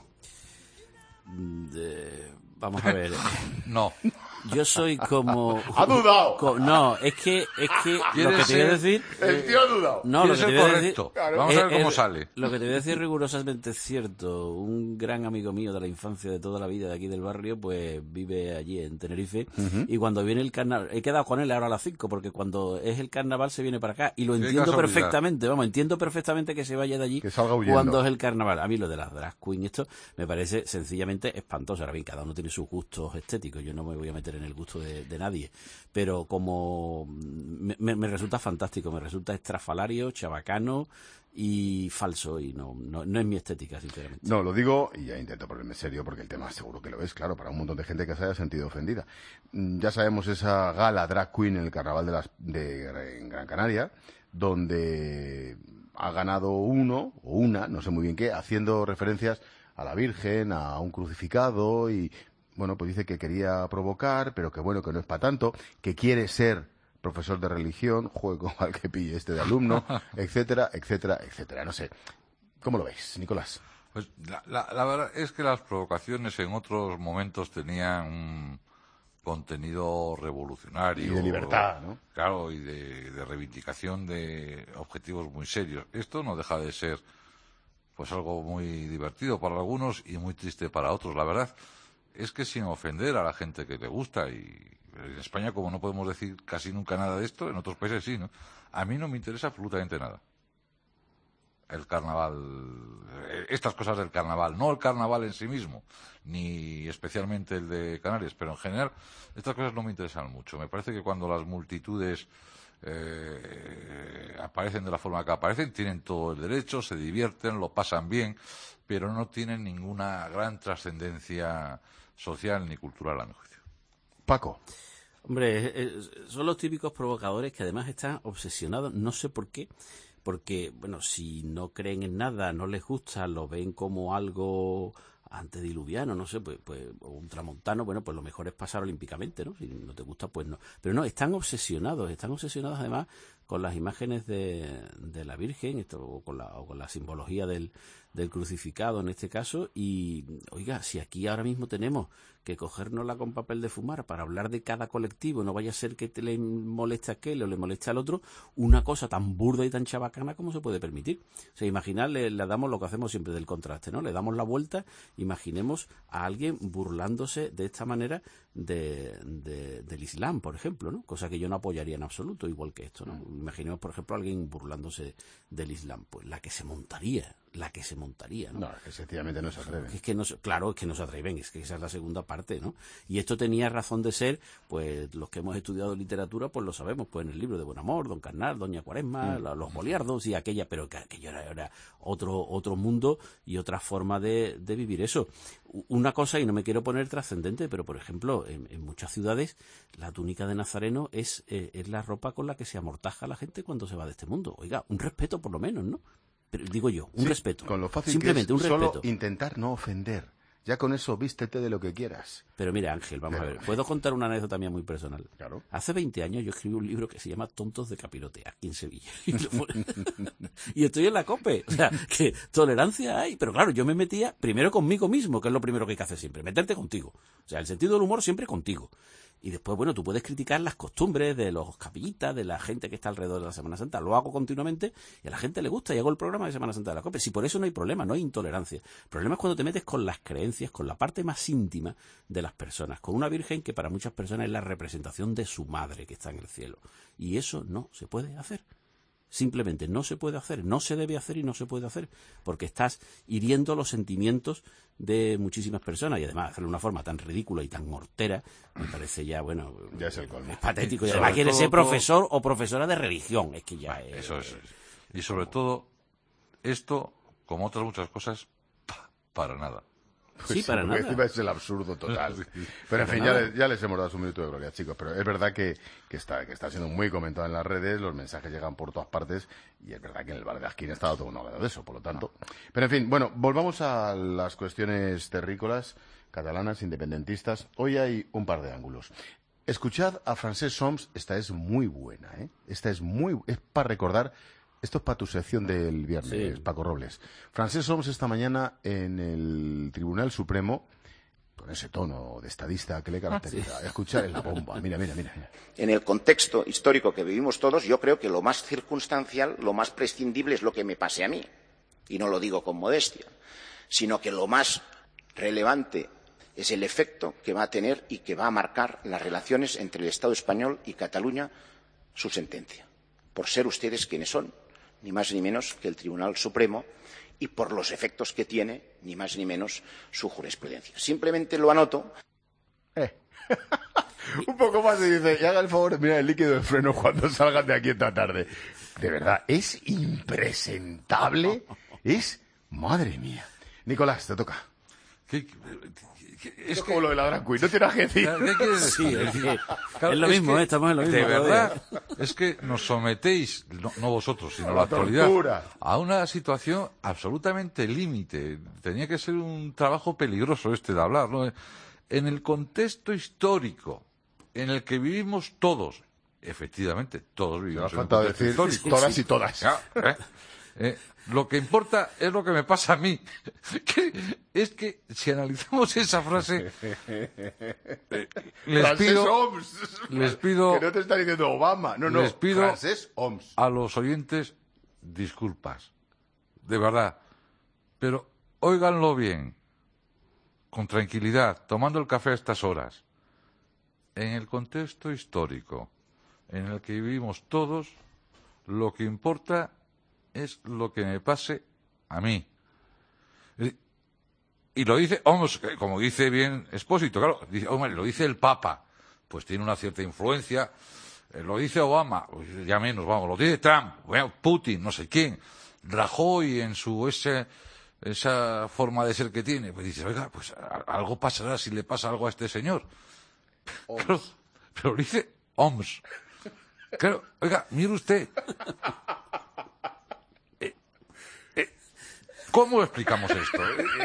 Vamos a ver. No. Yo soy como... ¡Ha dudado! No, es que lo que te voy a decir... El tío ha dudado. No, lo que te voy a decir... Vamos a ver cómo sale. Lo que te voy a decir es rigurosamente cierto. Un gran amigo mío de la infancia, de toda la vida, de aquí del barrio, pues vive allí en Tenerife. Y cuando viene el carnaval... He quedado con él ahora a las 5, porque cuando es el carnaval se viene para acá. Y lo entiendo perfectamente, entiendo perfectamente que se vaya de allí que salga huyendo cuando es el carnaval. A mí lo de las drag queen, esto me parece sencillamente espantoso. Ahora bien, cada uno tiene sus gustos estéticos. Yo no me voy a meter en el gusto de nadie, pero como me resulta fantástico, me resulta estrafalario, chabacano y falso, y no es mi estética, sinceramente. No, lo digo, y ya intento ponerme serio, porque el tema seguro que lo es, claro, para un montón de gente que se haya sentido ofendida. Ya sabemos esa gala drag queen en el carnaval en Gran Canaria, donde ha ganado uno, o una, no sé muy bien qué, haciendo referencias a la Virgen, a un crucificado, y bueno, pues dice que quería provocar, pero que bueno, que no es para tanto, que quiere ser profesor de religión, juego al que pille de alumno, etcétera, etcétera, etcétera. No sé, ¿cómo lo veis, Nicolás? Pues la verdad es que las provocaciones en otros momentos tenían un contenido revolucionario. Y de libertad, ¿no? Claro, y de reivindicación de objetivos muy serios. Esto no deja de ser pues algo muy divertido para algunos y muy triste para otros, la verdad. Es que sin ofender a la gente que le gusta, y en España como no podemos decir casi nunca nada de esto, en otros países sí, ¿no? A mí no me interesa absolutamente nada el carnaval, estas cosas del carnaval, no el carnaval en sí mismo, ni especialmente el de Canarias, pero en general estas cosas no me interesan mucho. Me parece que cuando las multitudes aparecen de la forma que aparecen, tienen todo el derecho, se divierten, lo pasan bien, pero no tienen ninguna gran trascendencia social ni cultural, a mi juicio. Paco. Hombre, son los típicos provocadores que además están obsesionados, no sé por qué, porque, bueno, si no creen en nada, no les gusta, lo ven como algo antediluviano, no sé, pues o un tramontano, bueno, pues lo mejor es pasar olímpicamente, ¿no? Si no te gusta, pues no. Pero no, están obsesionados además con las imágenes de la Virgen, o con la simbología del crucificado en este caso, y oiga, si aquí ahora mismo tenemos que cogérnosla con papel de fumar para hablar de cada colectivo, no vaya a ser que te le moleste a aquel o le moleste al otro, una cosa tan burda y tan chabacana como se puede permitir. O sea, imaginar, le damos lo que hacemos siempre del contraste, ¿no? Le damos la vuelta, imaginemos a alguien burlándose de esta manera del Islam, por ejemplo, ¿no? Cosa que yo no apoyaría en absoluto, igual que esto, ¿no? Imaginemos, por ejemplo, a alguien burlándose del Islam, pues la que se montaría, ¿no? No, es que sencillamente no se atreven. Es que no se atreven, es que esa es la segunda parte, ¿no? Y esto tenía razón de ser, pues los que hemos estudiado literatura, pues lo sabemos, pues en el libro de Buen Amor, Don Carnal, Doña Cuaresma, los Boliardos y aquella, pero que aquello era otro mundo y otra forma de vivir eso. Una cosa, y no me quiero poner trascendente, pero por ejemplo, en muchas ciudades, la túnica de nazareno es la ropa con la que se amortaja la gente cuando se va de este mundo. Oiga, un respeto por lo menos, ¿no? Pero digo yo, un respeto. Con lo fácil simplemente que es un respeto. Solo intentar no ofender. Ya con eso vístete de lo que quieras. Pero mira, Ángel, vamos a ver. ¿Puedo contar una anécdota mía muy personal? Claro. Hace 20 años yo escribí un libro que se llama Tontos de Capirote, aquí en Sevilla. Y estoy en la COPE. O sea, que tolerancia hay. Pero claro, yo me metía primero conmigo mismo, que es lo primero que hay que hacer siempre. Meterte contigo. O sea, el sentido del humor siempre contigo. Y después, bueno, tú puedes criticar las costumbres de los capillitas, de la gente que está alrededor de la Semana Santa. Lo hago continuamente y a la gente le gusta y hago el programa de Semana Santa de la COPE. Si por eso no hay problema, no hay intolerancia. El problema es cuando te metes con las creencias, con la parte más íntima de las personas, con una virgen que para muchas personas es la representación de su madre que está en el cielo. Y eso no se puede hacer. Simplemente no se puede hacer, no se debe hacer y no se puede hacer, porque estás hiriendo los sentimientos de muchísimas personas y además hacerlo de una forma tan ridícula y tan mortera me parece ya, bueno, ya es el colmo. Es patético y además quiere ser profesor o profesora de religión, es que ya es... Eso es. Y sobre todo, esto, como otras muchas cosas, para nada. Pues sí, para nada. Encima es el absurdo total. Pero en fin, ya les hemos dado su minuto de gloria, chicos. Pero es verdad que está siendo muy comentado en las redes, los mensajes llegan por todas partes y es verdad que en el bar de Asquín está todo un novedad de eso, por lo tanto. Pero en fin, bueno, volvamos a las cuestiones terrícolas, catalanas, independentistas. Hoy hay un par de ángulos. Escuchad a Francesc Homs, esta es muy buena, ¿eh? Es para recordar. Esto es para tu sección del viernes, sí. Paco Robles. Francesc Homs esta mañana en el Tribunal Supremo, con ese tono de estadista que le caracteriza. Sí. Escuchar en la bomba. Mira. En el contexto histórico que vivimos todos, yo creo que lo más circunstancial, lo más prescindible es lo que me pase a mí. Y no lo digo con modestia, sino que lo más relevante es el efecto que va a tener y que va a marcar las relaciones entre el Estado español y Cataluña, su sentencia, por ser ustedes quienes son, ni más ni menos que el Tribunal Supremo, y por los efectos que tiene, ni más ni menos, su jurisprudencia. Simplemente lo anoto. Un poco más y dice, y haga el favor de mirar el líquido de freno cuando salgan de aquí esta tarde. De verdad, es impresentable. Madre mía. Nicolás, te toca. Es como lo de la drag queen, no tienes que decir. ¿Qué quieres decir? Es lo mismo, estamos en lo mismo. De verdad, es que nos sometéis, no vosotros, sino la actualidad, a una situación absolutamente límite. Tenía que ser un trabajo peligroso de hablar, ¿no? En el contexto histórico en el que vivimos todos, efectivamente, todos vivimos en un contexto histórico. Todas y todas. Lo que importa es lo que me pasa a mí. Es que si analizamos esa frase, les pido que no te está diciendo Obama, les pido Homs. A los oyentes disculpas, de verdad, pero óiganlo bien, con tranquilidad, tomando el café a estas horas. En el contexto histórico en el que vivimos todos, lo que importa es lo que me pase a mí. Y lo dice, como dice bien Expósito, claro, dice, lo dice el Papa, pues tiene una cierta influencia. Lo dice Obama, pues ya menos, lo dice Trump, Putin, no sé quién, Rajoy en su esa forma de ser que tiene, pues dice, oiga, pues algo pasará si le pasa algo a este señor. Pero lo dice Homs. Claro, oiga, mire usted. ¿Cómo explicamos esto?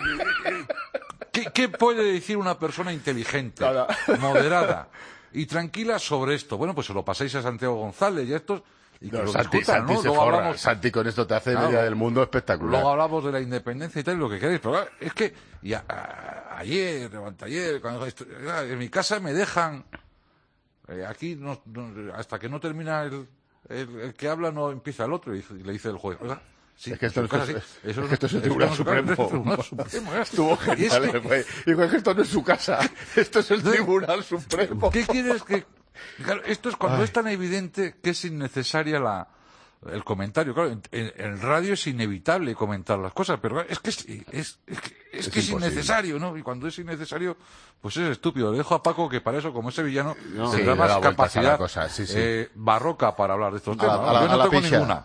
¿Qué puede decir una persona inteligente, moderada y tranquila sobre esto? Bueno, pues se lo pasáis a Santiago González y a estos y que lo discutan, ¿no? Luego hablamos... Santi con esto te hace media del mundo espectacular. Luego hablamos de la independencia y tal, lo que queráis, pero es que ayer, en mi casa me dejan aquí hasta que no termina el que habla no empieza el otro y le dice el juez, oiga, sí, es que esto es el Tribunal Supremo. Estuvo genial el juez. Dijo, es que esto no es su casa, esto es el Tribunal Supremo. ¿Qué quieres que...? Claro, esto es cuando es tan evidente que es innecesaria el comentario. Claro, en radio es inevitable comentar las cosas, pero es que es innecesario, ¿no? Y cuando es innecesario, pues es estúpido. Le dejo a Paco que para eso, como ese villano, tendrá más capacidad barroca para hablar de estos temas. Yo no tengo ninguna.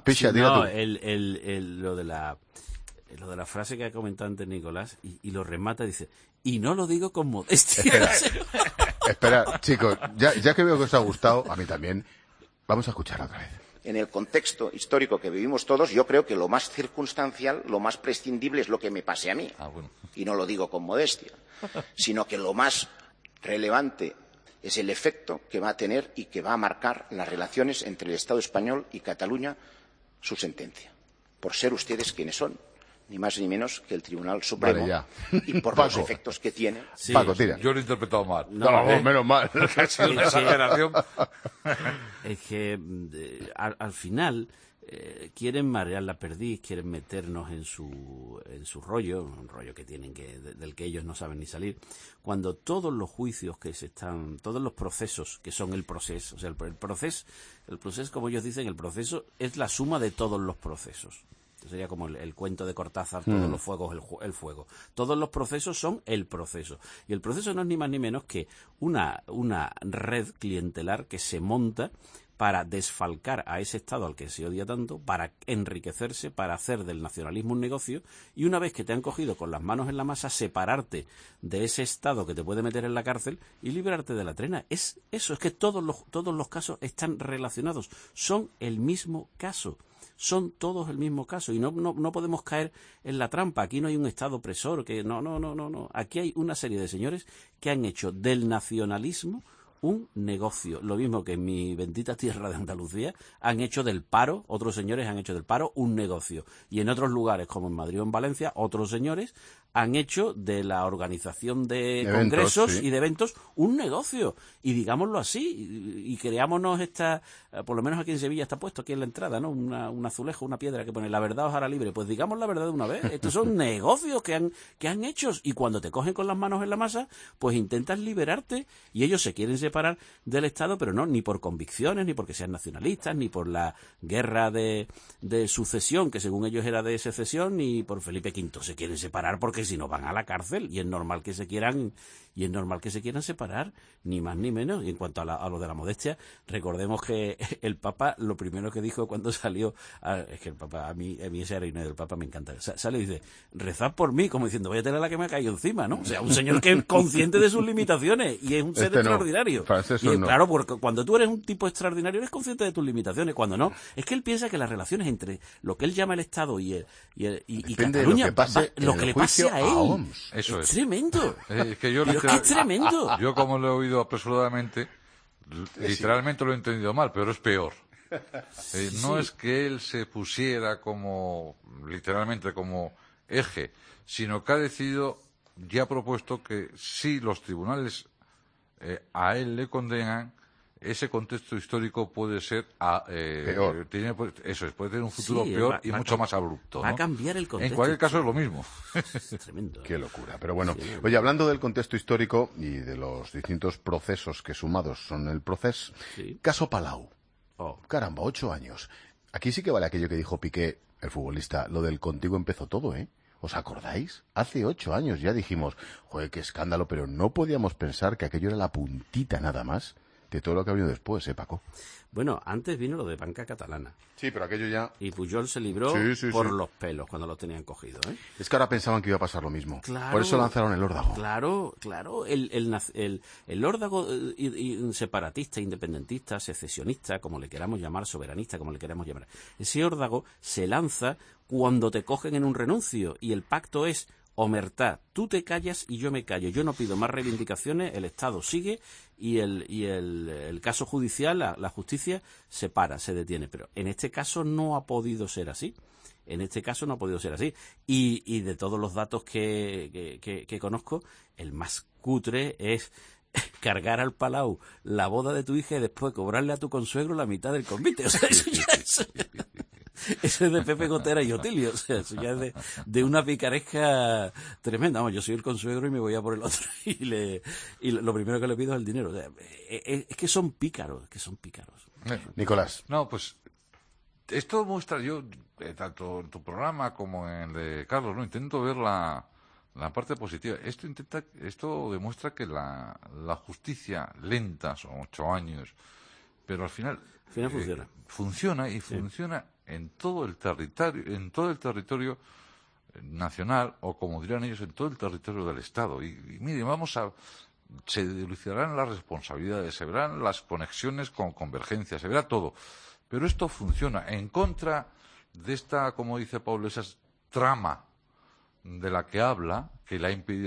Lo de la frase que ha comentado antes Nicolás, y lo remata, dice, y no lo digo con modestia. Espera, chicos, ya que veo que os ha gustado, a mí también, vamos a escucharla otra vez. en el contexto histórico que vivimos todos, yo creo que lo más circunstancial, lo más prescindible es lo que me pase a mí. Y no lo digo con modestia, sino que lo más relevante es el efecto que va a tener y que va a marcar las relaciones entre el Estado español y Cataluña su sentencia, por ser ustedes quienes son, ni más ni menos que el Tribunal Supremo, vale, ya. y por los efectos que tiene. Sí. Paco, tira. Yo lo he interpretado mal. No, menos mal. Ha sido una exageración. Es que al final quieren marear la perdiz, quieren meternos en su rollo, un rollo que tienen del que ellos no saben ni salir, cuando todos los juicios todos los procesos que son el proceso, o sea, el proceso, como ellos dicen, el proceso es la suma de todos los procesos. Sería como el cuento de Cortázar, todos los fuegos, el fuego. Todos los procesos son el proceso. Y el proceso no es ni más ni menos que una red clientelar que se monta para desfalcar a ese Estado al que se odia tanto, para enriquecerse, para hacer del nacionalismo un negocio, y una vez que te han cogido con las manos en la masa, separarte de ese Estado que te puede meter en la cárcel y librarte de la trena. Es que todos los casos están relacionados, son el mismo caso. Son todos el mismo caso y no podemos caer en la trampa. Aquí no hay un Estado opresor, no. Aquí hay una serie de señores que han hecho del nacionalismo un negocio. Lo mismo que en mi bendita tierra de Andalucía han hecho del paro, otros señores han hecho del paro un negocio. Y en otros lugares, como en Madrid o en Valencia, otros señores han hecho de la organización de congresos y de eventos un negocio. Y digámoslo así, y creámonos por lo menos aquí en Sevilla está puesto aquí en la entrada, ¿no? Un azulejo, una piedra que pone la verdad os hará libre. Pues digamos la verdad de una vez. Estos son negocios que han hecho, y cuando te cogen con las manos en la masa, pues intentas liberarte, y ellos se quieren separar del Estado, pero no, ni por convicciones, ni porque sean nacionalistas, ni por la guerra de sucesión, que según ellos era de secesión, ni por Felipe V. Se quieren separar porque si no van a la cárcel, y es normal que se quieran separar, ni más ni menos. Y en cuanto a lo de la modestia, recordemos que el Papa lo primero que dijo cuando salió, es que el Papa, a mí ese arenero del Papa me encanta, sale y dice, rezad por mí, como diciendo, voy a tener la que me ha caído encima, ¿no? O sea, un señor que es consciente de sus limitaciones y es un ser extraordinario. Claro, porque cuando tú eres un tipo extraordinario eres consciente de tus limitaciones, cuando no, es que él piensa que las relaciones entre lo que él llama el Estado y Cataluña, lo que le pase a él, eso es tremendo. Es que yo es tremendo. Yo, como lo he oído apresuradamente, literalmente lo he entendido mal, pero es peor. No es que él se pusiera literalmente como eje, sino que ha decidido, ya ha propuesto que si los tribunales a él le condenan, ese contexto histórico puede ser peor. Puede tener un futuro peor y mucho más abrupto. Va a cambiar el contexto. En cualquier caso es lo mismo. Es tremendo. Qué locura. Pero bueno, oye, hablando del contexto histórico y de los distintos procesos que sumados son el proceso, caso Palau. Caramba, 8 años. Aquí sí que vale aquello que dijo Piqué, el futbolista, lo del contigo empezó todo, ¿eh? ¿Os acordáis? Hace 8 años ya dijimos, joder, qué escándalo, pero no podíamos pensar que aquello era la puntita nada más de todo lo que ha venido después, Paco. Bueno, antes vino lo de Banca Catalana. Sí, pero aquello ya... Y Pujol se libró por los pelos cuando los tenían cogidos, ¿eh? Es que ahora pensaban que iba a pasar lo mismo. Claro, por eso lanzaron el órdago. Claro. El órdago separatista, independentista, secesionista, como le queramos llamar, soberanista, como le queramos llamar. Ese órdago se lanza cuando te cogen en un renuncio, y el pacto es omertá, tú te callas y yo me callo. Yo no pido más reivindicaciones, el Estado sigue y el caso judicial, la justicia se para, se detiene. Pero en este caso no ha podido ser así. Y de todos los datos que conozco, el más cutre es cargar al Palau la boda de tu hija y después cobrarle a tu consuegro la mitad del convite. O sea, eso es de Pepe Gotera y Otilio, o sea, eso ya es de una picaresca tremenda. Vamos, yo soy el consuegro y me voy a por el otro y lo primero que le pido es el dinero. O sea, es que son pícaros, Nicolás. No, pues esto muestra, yo tanto en tu programa como en el de Carlos, no intento ver la parte positiva. Esto demuestra que la justicia lenta, son 8 años, pero al final funciona en todo el territorio nacional, o como dirán ellos, en todo el territorio del Estado. Y mire, se dilucidarán las responsabilidades, se verán las conexiones con convergencia, se verá todo. Pero esto funciona en contra de esta, como dice Pablo, esa trama de la que habla, que le ha impedido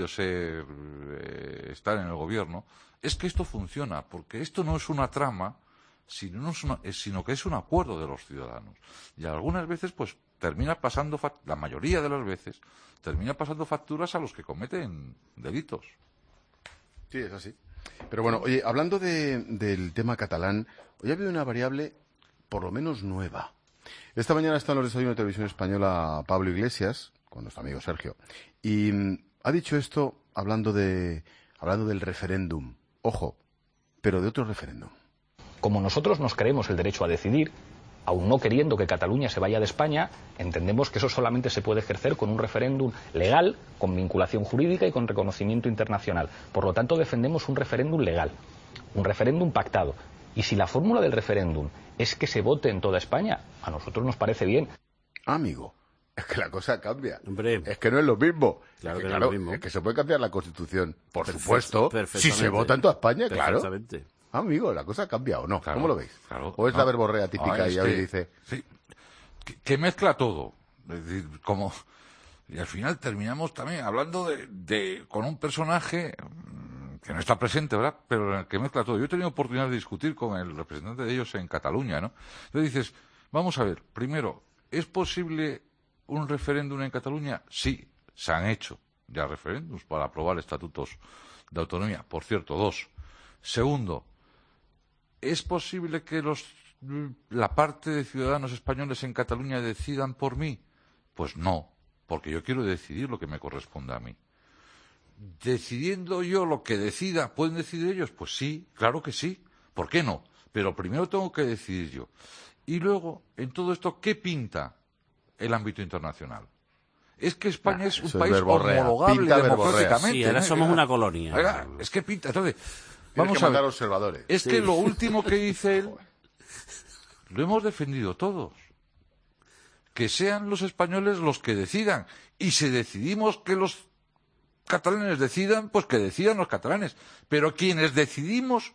estar en el gobierno. Es que esto funciona, porque esto no es una trama, sino que es un acuerdo de los ciudadanos. Y algunas veces, pues, termina pasando, la mayoría de las veces, termina pasando facturas a los que cometen delitos. Sí, es así. Pero bueno, oye, hablando del tema catalán, hoy ha habido una variable por lo menos nueva. Esta mañana está en los desayunos de Televisión Española Pablo Iglesias, con nuestro amigo Sergio, y ha dicho esto hablando del referéndum. Ojo, pero de otro referéndum. Como nosotros nos creemos el derecho a decidir, aun no queriendo que Cataluña se vaya de España, entendemos que eso solamente se puede ejercer con un referéndum legal, con vinculación jurídica y con reconocimiento internacional. Por lo tanto, defendemos un referéndum legal, un referéndum pactado. Y si la fórmula del referéndum es que se vote en toda España, a nosotros nos parece bien. Amigo, es que la cosa cambia. Hombre, es que no es lo mismo. Claro es que no es lo mismo. Es que se puede cambiar la Constitución, por supuesto, si se vota en toda España, claro. Amigo, la cosa cambia o no. Claro, ¿Cómo lo veis? Claro, ¿O es la verborrea típica y hoy dice... Sí, que mezcla todo. Es decir, como... Y al final terminamos también hablando con un personaje que no está presente, ¿verdad? Pero en el que mezcla todo. Yo he tenido oportunidad de discutir con el representante de ellos en Cataluña, ¿no? Entonces dices, vamos a ver, primero, ¿es posible un referéndum en Cataluña? Sí, se han hecho ya referéndums para aprobar estatutos de autonomía. Por cierto, 2. Segundo, ¿es posible que la parte de ciudadanos españoles en Cataluña decidan por mí? Pues no, porque yo quiero decidir lo que me corresponde a mí. ¿Decidiendo yo lo que decida, pueden decidir ellos? Pues sí, claro que sí. ¿Por qué no? Pero primero tengo que decidir yo. Y luego, en todo esto, ¿qué pinta el ámbito internacional? Es que España es un país homologable democráticamente. Sí, ahora somos una colonia. Oiga, es que pinta. Entonces, vamos a ver. Observadores. Es que lo último que dice él lo hemos defendido todos. Que sean los españoles los que decidan. Y si decidimos que los catalanes decidan, pues que decidan los catalanes. Pero quienes decidimos,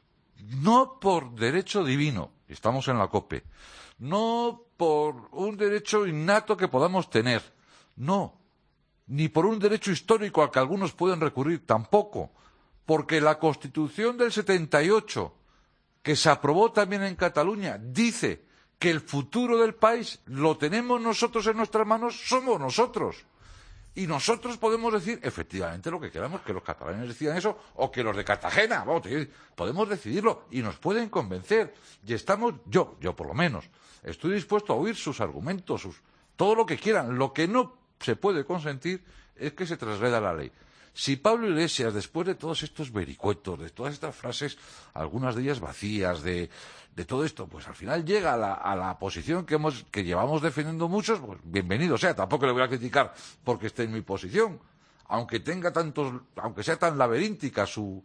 no por derecho divino, estamos en la COPE, no por un derecho innato que podamos tener, no, ni por un derecho histórico al que algunos pueden recurrir, tampoco, porque la Constitución del 78, que se aprobó también en Cataluña, dice que el futuro del país lo tenemos nosotros en nuestras manos, somos nosotros. Y nosotros podemos decir efectivamente lo que queramos, que los catalanes decidan eso, o que los de Cartagena, podemos decidirlo y nos pueden convencer. Y estamos, yo por lo menos, estoy dispuesto a oír sus argumentos, todo lo que quieran. Lo que no se puede consentir es que se transgreda la ley. Si Pablo Iglesias, después de todos estos vericuetos, de todas estas frases, algunas de ellas vacías, de todo esto, pues al final llega a la posición que llevamos defendiendo muchos, pues bienvenido sea. Tampoco le voy a criticar porque esté en mi posición, aunque sea tan laberíntica su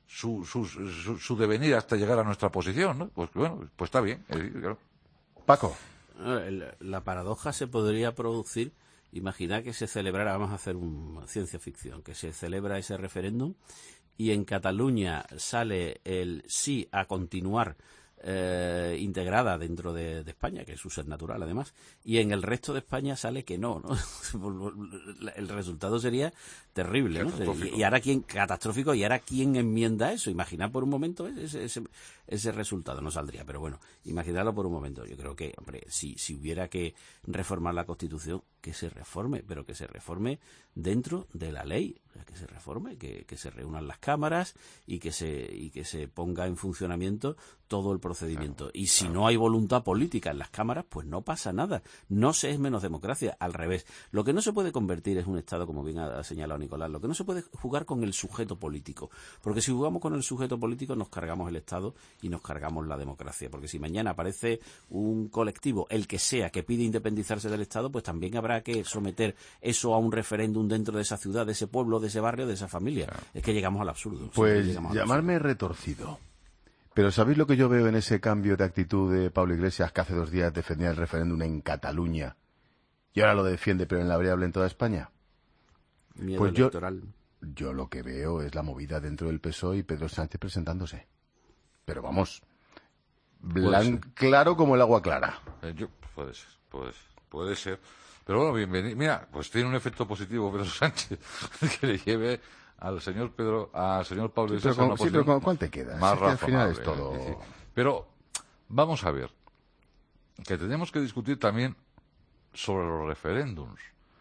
devenir hasta llegar a nuestra posición, ¿no? Pues bueno, pues está bien. Claro. Paco. La paradoja se podría producir. Imagina que se celebrara, vamos a hacer ciencia ficción, que se celebra ese referéndum y en Cataluña sale el sí a continuar integrada dentro de España, que es su ser natural además, y en el resto de España sale que no, ¿no? El resultado sería terrible, ¿no? Y ahora catastrófico, y ahora quién enmienda eso. Imaginar por un momento ese resultado, no saldría, pero bueno, imaginarlo por un momento. Yo creo que, hombre, si hubiera que reformar la Constitución, que se reforme, pero que se reforme dentro de la ley, o sea, que se reforme, que se reúnan las cámaras y que se ponga en funcionamiento todo el procedimiento. Y si no hay voluntad política en las cámaras, pues no pasa nada. No se es menos democracia, al revés. Lo que no se puede convertir es un Estado, como bien ha señalado Nicolás, lo que no se puede jugar con el sujeto político. Porque si jugamos con el sujeto político nos cargamos el Estado y nos cargamos la democracia. Porque si mañana aparece un colectivo, el que sea, que pide independizarse del Estado, pues también habrá que someter eso a un referéndum dentro de esa ciudad, de ese pueblo, de ese barrio, de esa familia. Es que llegamos al absurdo. Pues llamarme retorcido. Pero ¿sabéis lo que yo veo en ese cambio de actitud de Pablo Iglesias, que hace 2 días defendía el referéndum en Cataluña y ahora lo defiende pero en la variable en toda España? Miedo pues electoral. Yo lo que veo es la movida dentro del PSOE y Pedro Sánchez presentándose. Pero vamos, claro como el agua clara. Puede ser. Pero bueno, bienvenido. Mira, pues tiene un efecto positivo Pedro Sánchez que le lleve al señor Pablo Iglesias a una posición pero ¿cuál te queda? más razonable. Al final es todo. Pero vamos a ver, que tenemos que discutir también sobre los referéndums.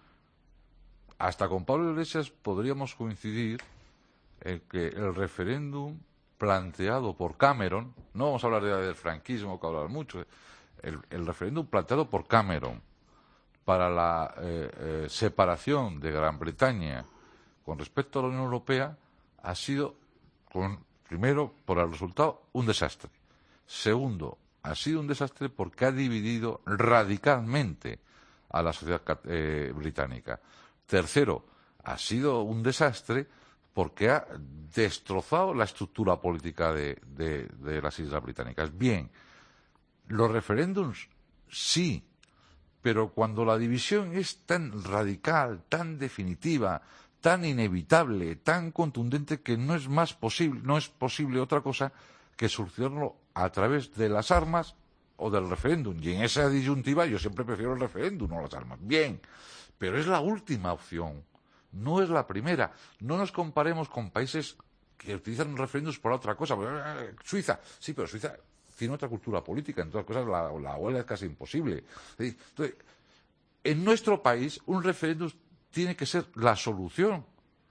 Hasta con Pablo Iglesias podríamos coincidir en que el referéndum planteado por Cameron, no vamos a hablar del franquismo, que hablar mucho, el referéndum planteado por Cameron para la separación de Gran Bretaña con respecto a la Unión Europea ha sido, primero, por el resultado, un desastre. Segundo, ha sido un desastre porque ha dividido radicalmente a la sociedad británica. Tercero, ha sido un desastre porque ha destrozado la estructura política de las Islas Británicas. Bien, los referéndums sí, pero cuando la división es tan radical, tan definitiva, tan inevitable, tan contundente, que no es posible otra cosa que solucionarlo a través de las armas o del referéndum. Y en esa disyuntiva yo siempre prefiero el referéndum, no las armas. Bien, pero es la última opción, no es la primera. No nos comparemos con países que utilizan referéndums por otra cosa. Suiza, sí, pero Suiza tiene otra cultura política, en todas cosas la huelga es casi imposible. Entonces, en nuestro país un referéndum tiene que ser la solución,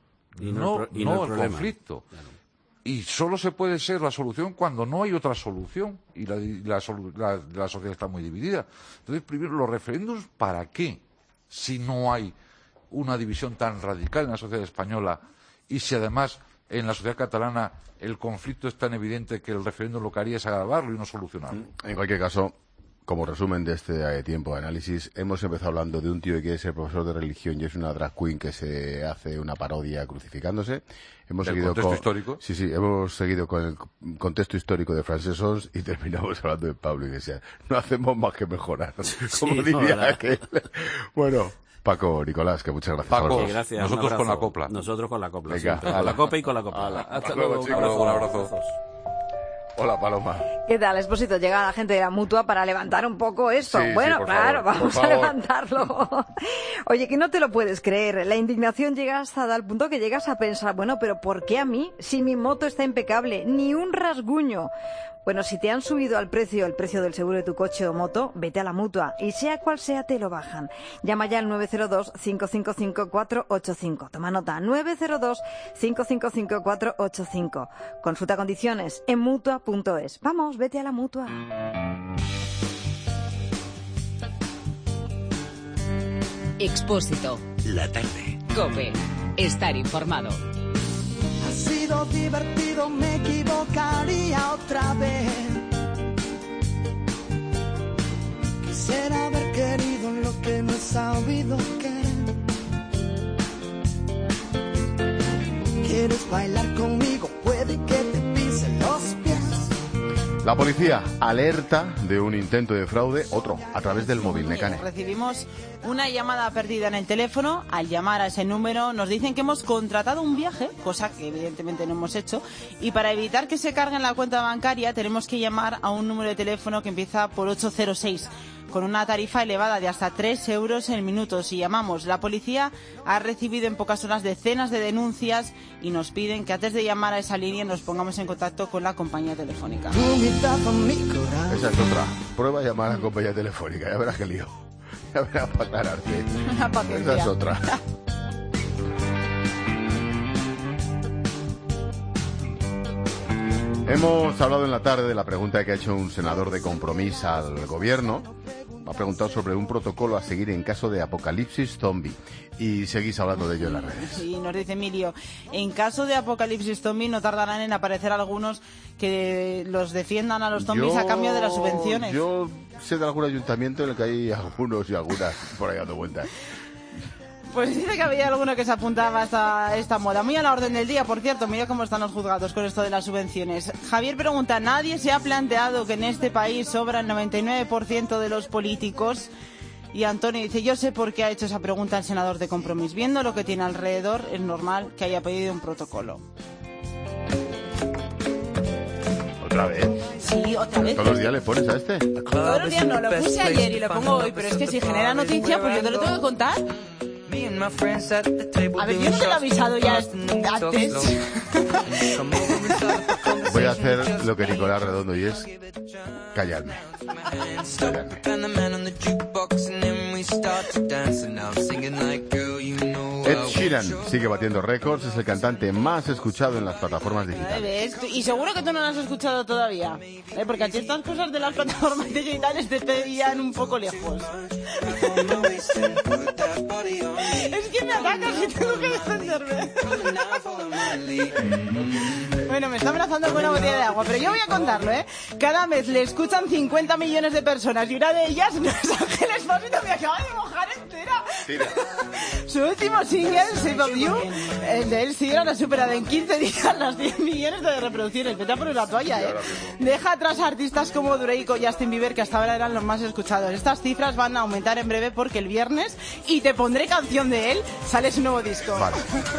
no el conflicto. Claro. Y solo se puede ser la solución cuando no hay otra solución y la sociedad está muy dividida. Entonces, primero, los referéndums, ¿para qué? Si no hay una división tan radical en la sociedad española y si además en la sociedad catalana el conflicto es tan evidente que el referéndum lo que haría es agravarlo y no solucionarlo. En cualquier caso, como resumen de este tiempo de análisis, hemos empezado hablando de un tío que quiere ser profesor de religión y es una drag queen que se hace una parodia crucificándose. Hemos seguido contexto histórico. Sí, hemos seguido con el contexto histórico de Frances Sons y terminamos hablando de Pablo Iglesias. No hacemos más que mejorar, como diría aquel. Bueno, Paco, Nicolás, que muchas gracias. Paco, gracias, nosotros con la copla. Nosotros con la copla. Venga, con la copa y con la copla. Hasta luego, chicos. Un abrazo. Hola, Paloma. ¿Qué tal, Expósito? Llega la gente de la Mutua para levantar un poco esto. Sí, bueno, sí, claro, favor, vamos a levantarlo. Oye, que no te lo puedes creer. La indignación llega hasta tal punto que llegas a pensar, bueno, pero ¿por qué a mí? Si mi moto está impecable, ni un rasguño. Bueno, si te han subido el precio del seguro de tu coche o moto, vete a la Mutua. Y sea cual sea, te lo bajan. Llama ya al 902-555-485. Toma nota, 902-555-485. Consulta condiciones en Mutua.es. Vamos, vete a la Mutua. Expósito. La tarde. COPE. Estar informado. Ha sido divertido, me equivocaría otra vez. Quisiera haber querido lo que no he sabido querer. ¿Quieres bailar conmigo? Puede que te pisen los pies. La policía alerta de un intento de fraude, otro, a través del móvil, Necane. Recibimos una llamada perdida en el teléfono. Al llamar a ese número nos dicen que hemos contratado un viaje, cosa que evidentemente no hemos hecho, y para evitar que se cargue en la cuenta bancaria tenemos que llamar a un número de teléfono que empieza por 806, con una tarifa elevada de hasta 3 euros el minuto. Si llamamos, la policía ha recibido en pocas horas decenas de denuncias y nos piden que antes de llamar a esa línea nos pongamos en contacto con la compañía telefónica. Esa es otra. Prueba a llamar a la compañía telefónica, ya verás qué lío. Ya verás para aclararte. Esa es otra. Hemos hablado en la tarde de la pregunta que ha hecho un senador de Compromís al gobierno. Ha preguntado sobre un protocolo a seguir en caso de apocalipsis zombie. Y seguís hablando de ello en las redes. Sí, nos dice Emilio, en caso de apocalipsis zombie no tardarán en aparecer algunos que los defiendan a los zombies a cambio de las subvenciones. Yo sé de algún ayuntamiento en el que hay algunos y algunas por ahí dando vueltas. Pues dice que había alguno que se apuntaba a esta moda. Muy a la orden del día, por cierto. Mira cómo están los juzgados con esto de las subvenciones. Javier pregunta, ¿nadie se ha planteado que en este país sobra el 99% de los políticos? Y Antonio dice, yo sé por qué ha hecho esa pregunta el senador de Compromís. Viendo lo que tiene alrededor, es normal que haya pedido un protocolo. Otra vez. Sí, otra vez. ¿Todos los días le pones a este? Todos los días no, lo puse ayer y lo pongo hoy, pero es que si genera noticia, pues yo te lo tengo que contar. A ver, yo no te lo he avisado ya antes. Voy a hacer lo que Nicolás Redondo y es callarme. Ed Sheeran sigue batiendo récords, es el cantante más escuchado en las plataformas digitales. Y seguro que tú no lo has escuchado todavía, porque a ti estas cosas de las plataformas digitales te pillan un poco lejos. Es que me atacas y tengo que defenderme. Bueno, me está amenazando con una botella de agua, pero yo voy a contarlo, ¿eh? Cada mes le escuchan 50 millones de personas y una de ellas no es Ángeles Fósito, me acaba de mojar entera. Tira. Su último single, Save of You, el de él Sheeran ha superado en 15 días las 10 millones de reproducciones. Vete a poner la toalla, ¿eh? Deja atrás a artistas como Drake o Justin Bieber, que hasta ahora eran los más escuchados. Estas cifras van a aumentar en breve porque el viernes, y te pondré canción de él, sale su nuevo disco. Vale.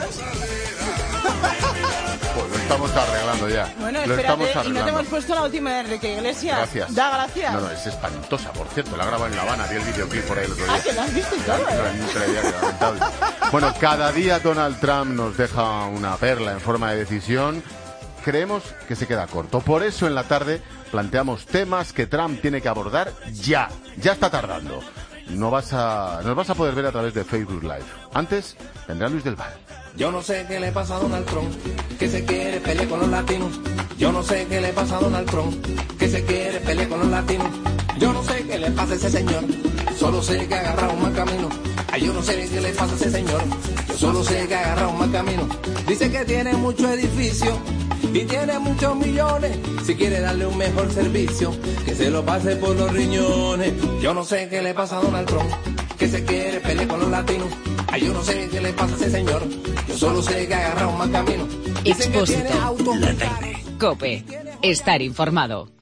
Pues lo estamos arreglando ya. Bueno, lo espérate, estamos y no te hemos puesto la última de Enrique Iglesias. Gracias. Da gracias. No, es espantosa, por cierto. La grabado en La Habana, vi el videoclip por ahí el otro día. Ah, que la has visto y todo, lamentable. Bueno, cada día Donald Trump nos deja una perla en forma de decisión. Creemos que se queda corto. Por eso en la tarde planteamos temas que Trump tiene que abordar ya. Ya está tardando. Nos vas a poder ver a través de Facebook Live. Antes vendrá Luis del Val. Yo no sé qué le pasa a Donald Trump, que se quiere pelear con los latinos. Yo no sé qué le pasa a Donald Trump, que se quiere pelear con los latinos. Yo no sé qué le pasa a ese señor, solo sé que agarra un mal camino. Ay, yo no sé qué le pasa a ese señor, yo solo sé que agarra un mal camino. Dice que tiene mucho edificio y tiene muchos millones. Si quiere darle un mejor servicio, que se lo pase por los riñones. Yo no sé qué le pasa a Donald Trump, que se quiere pelear con los latinos. Ay, yo no sé qué le pasa a ese señor, yo solo sé que agarra un mal camino. Expósito. La tarde. COPE. Estar informado.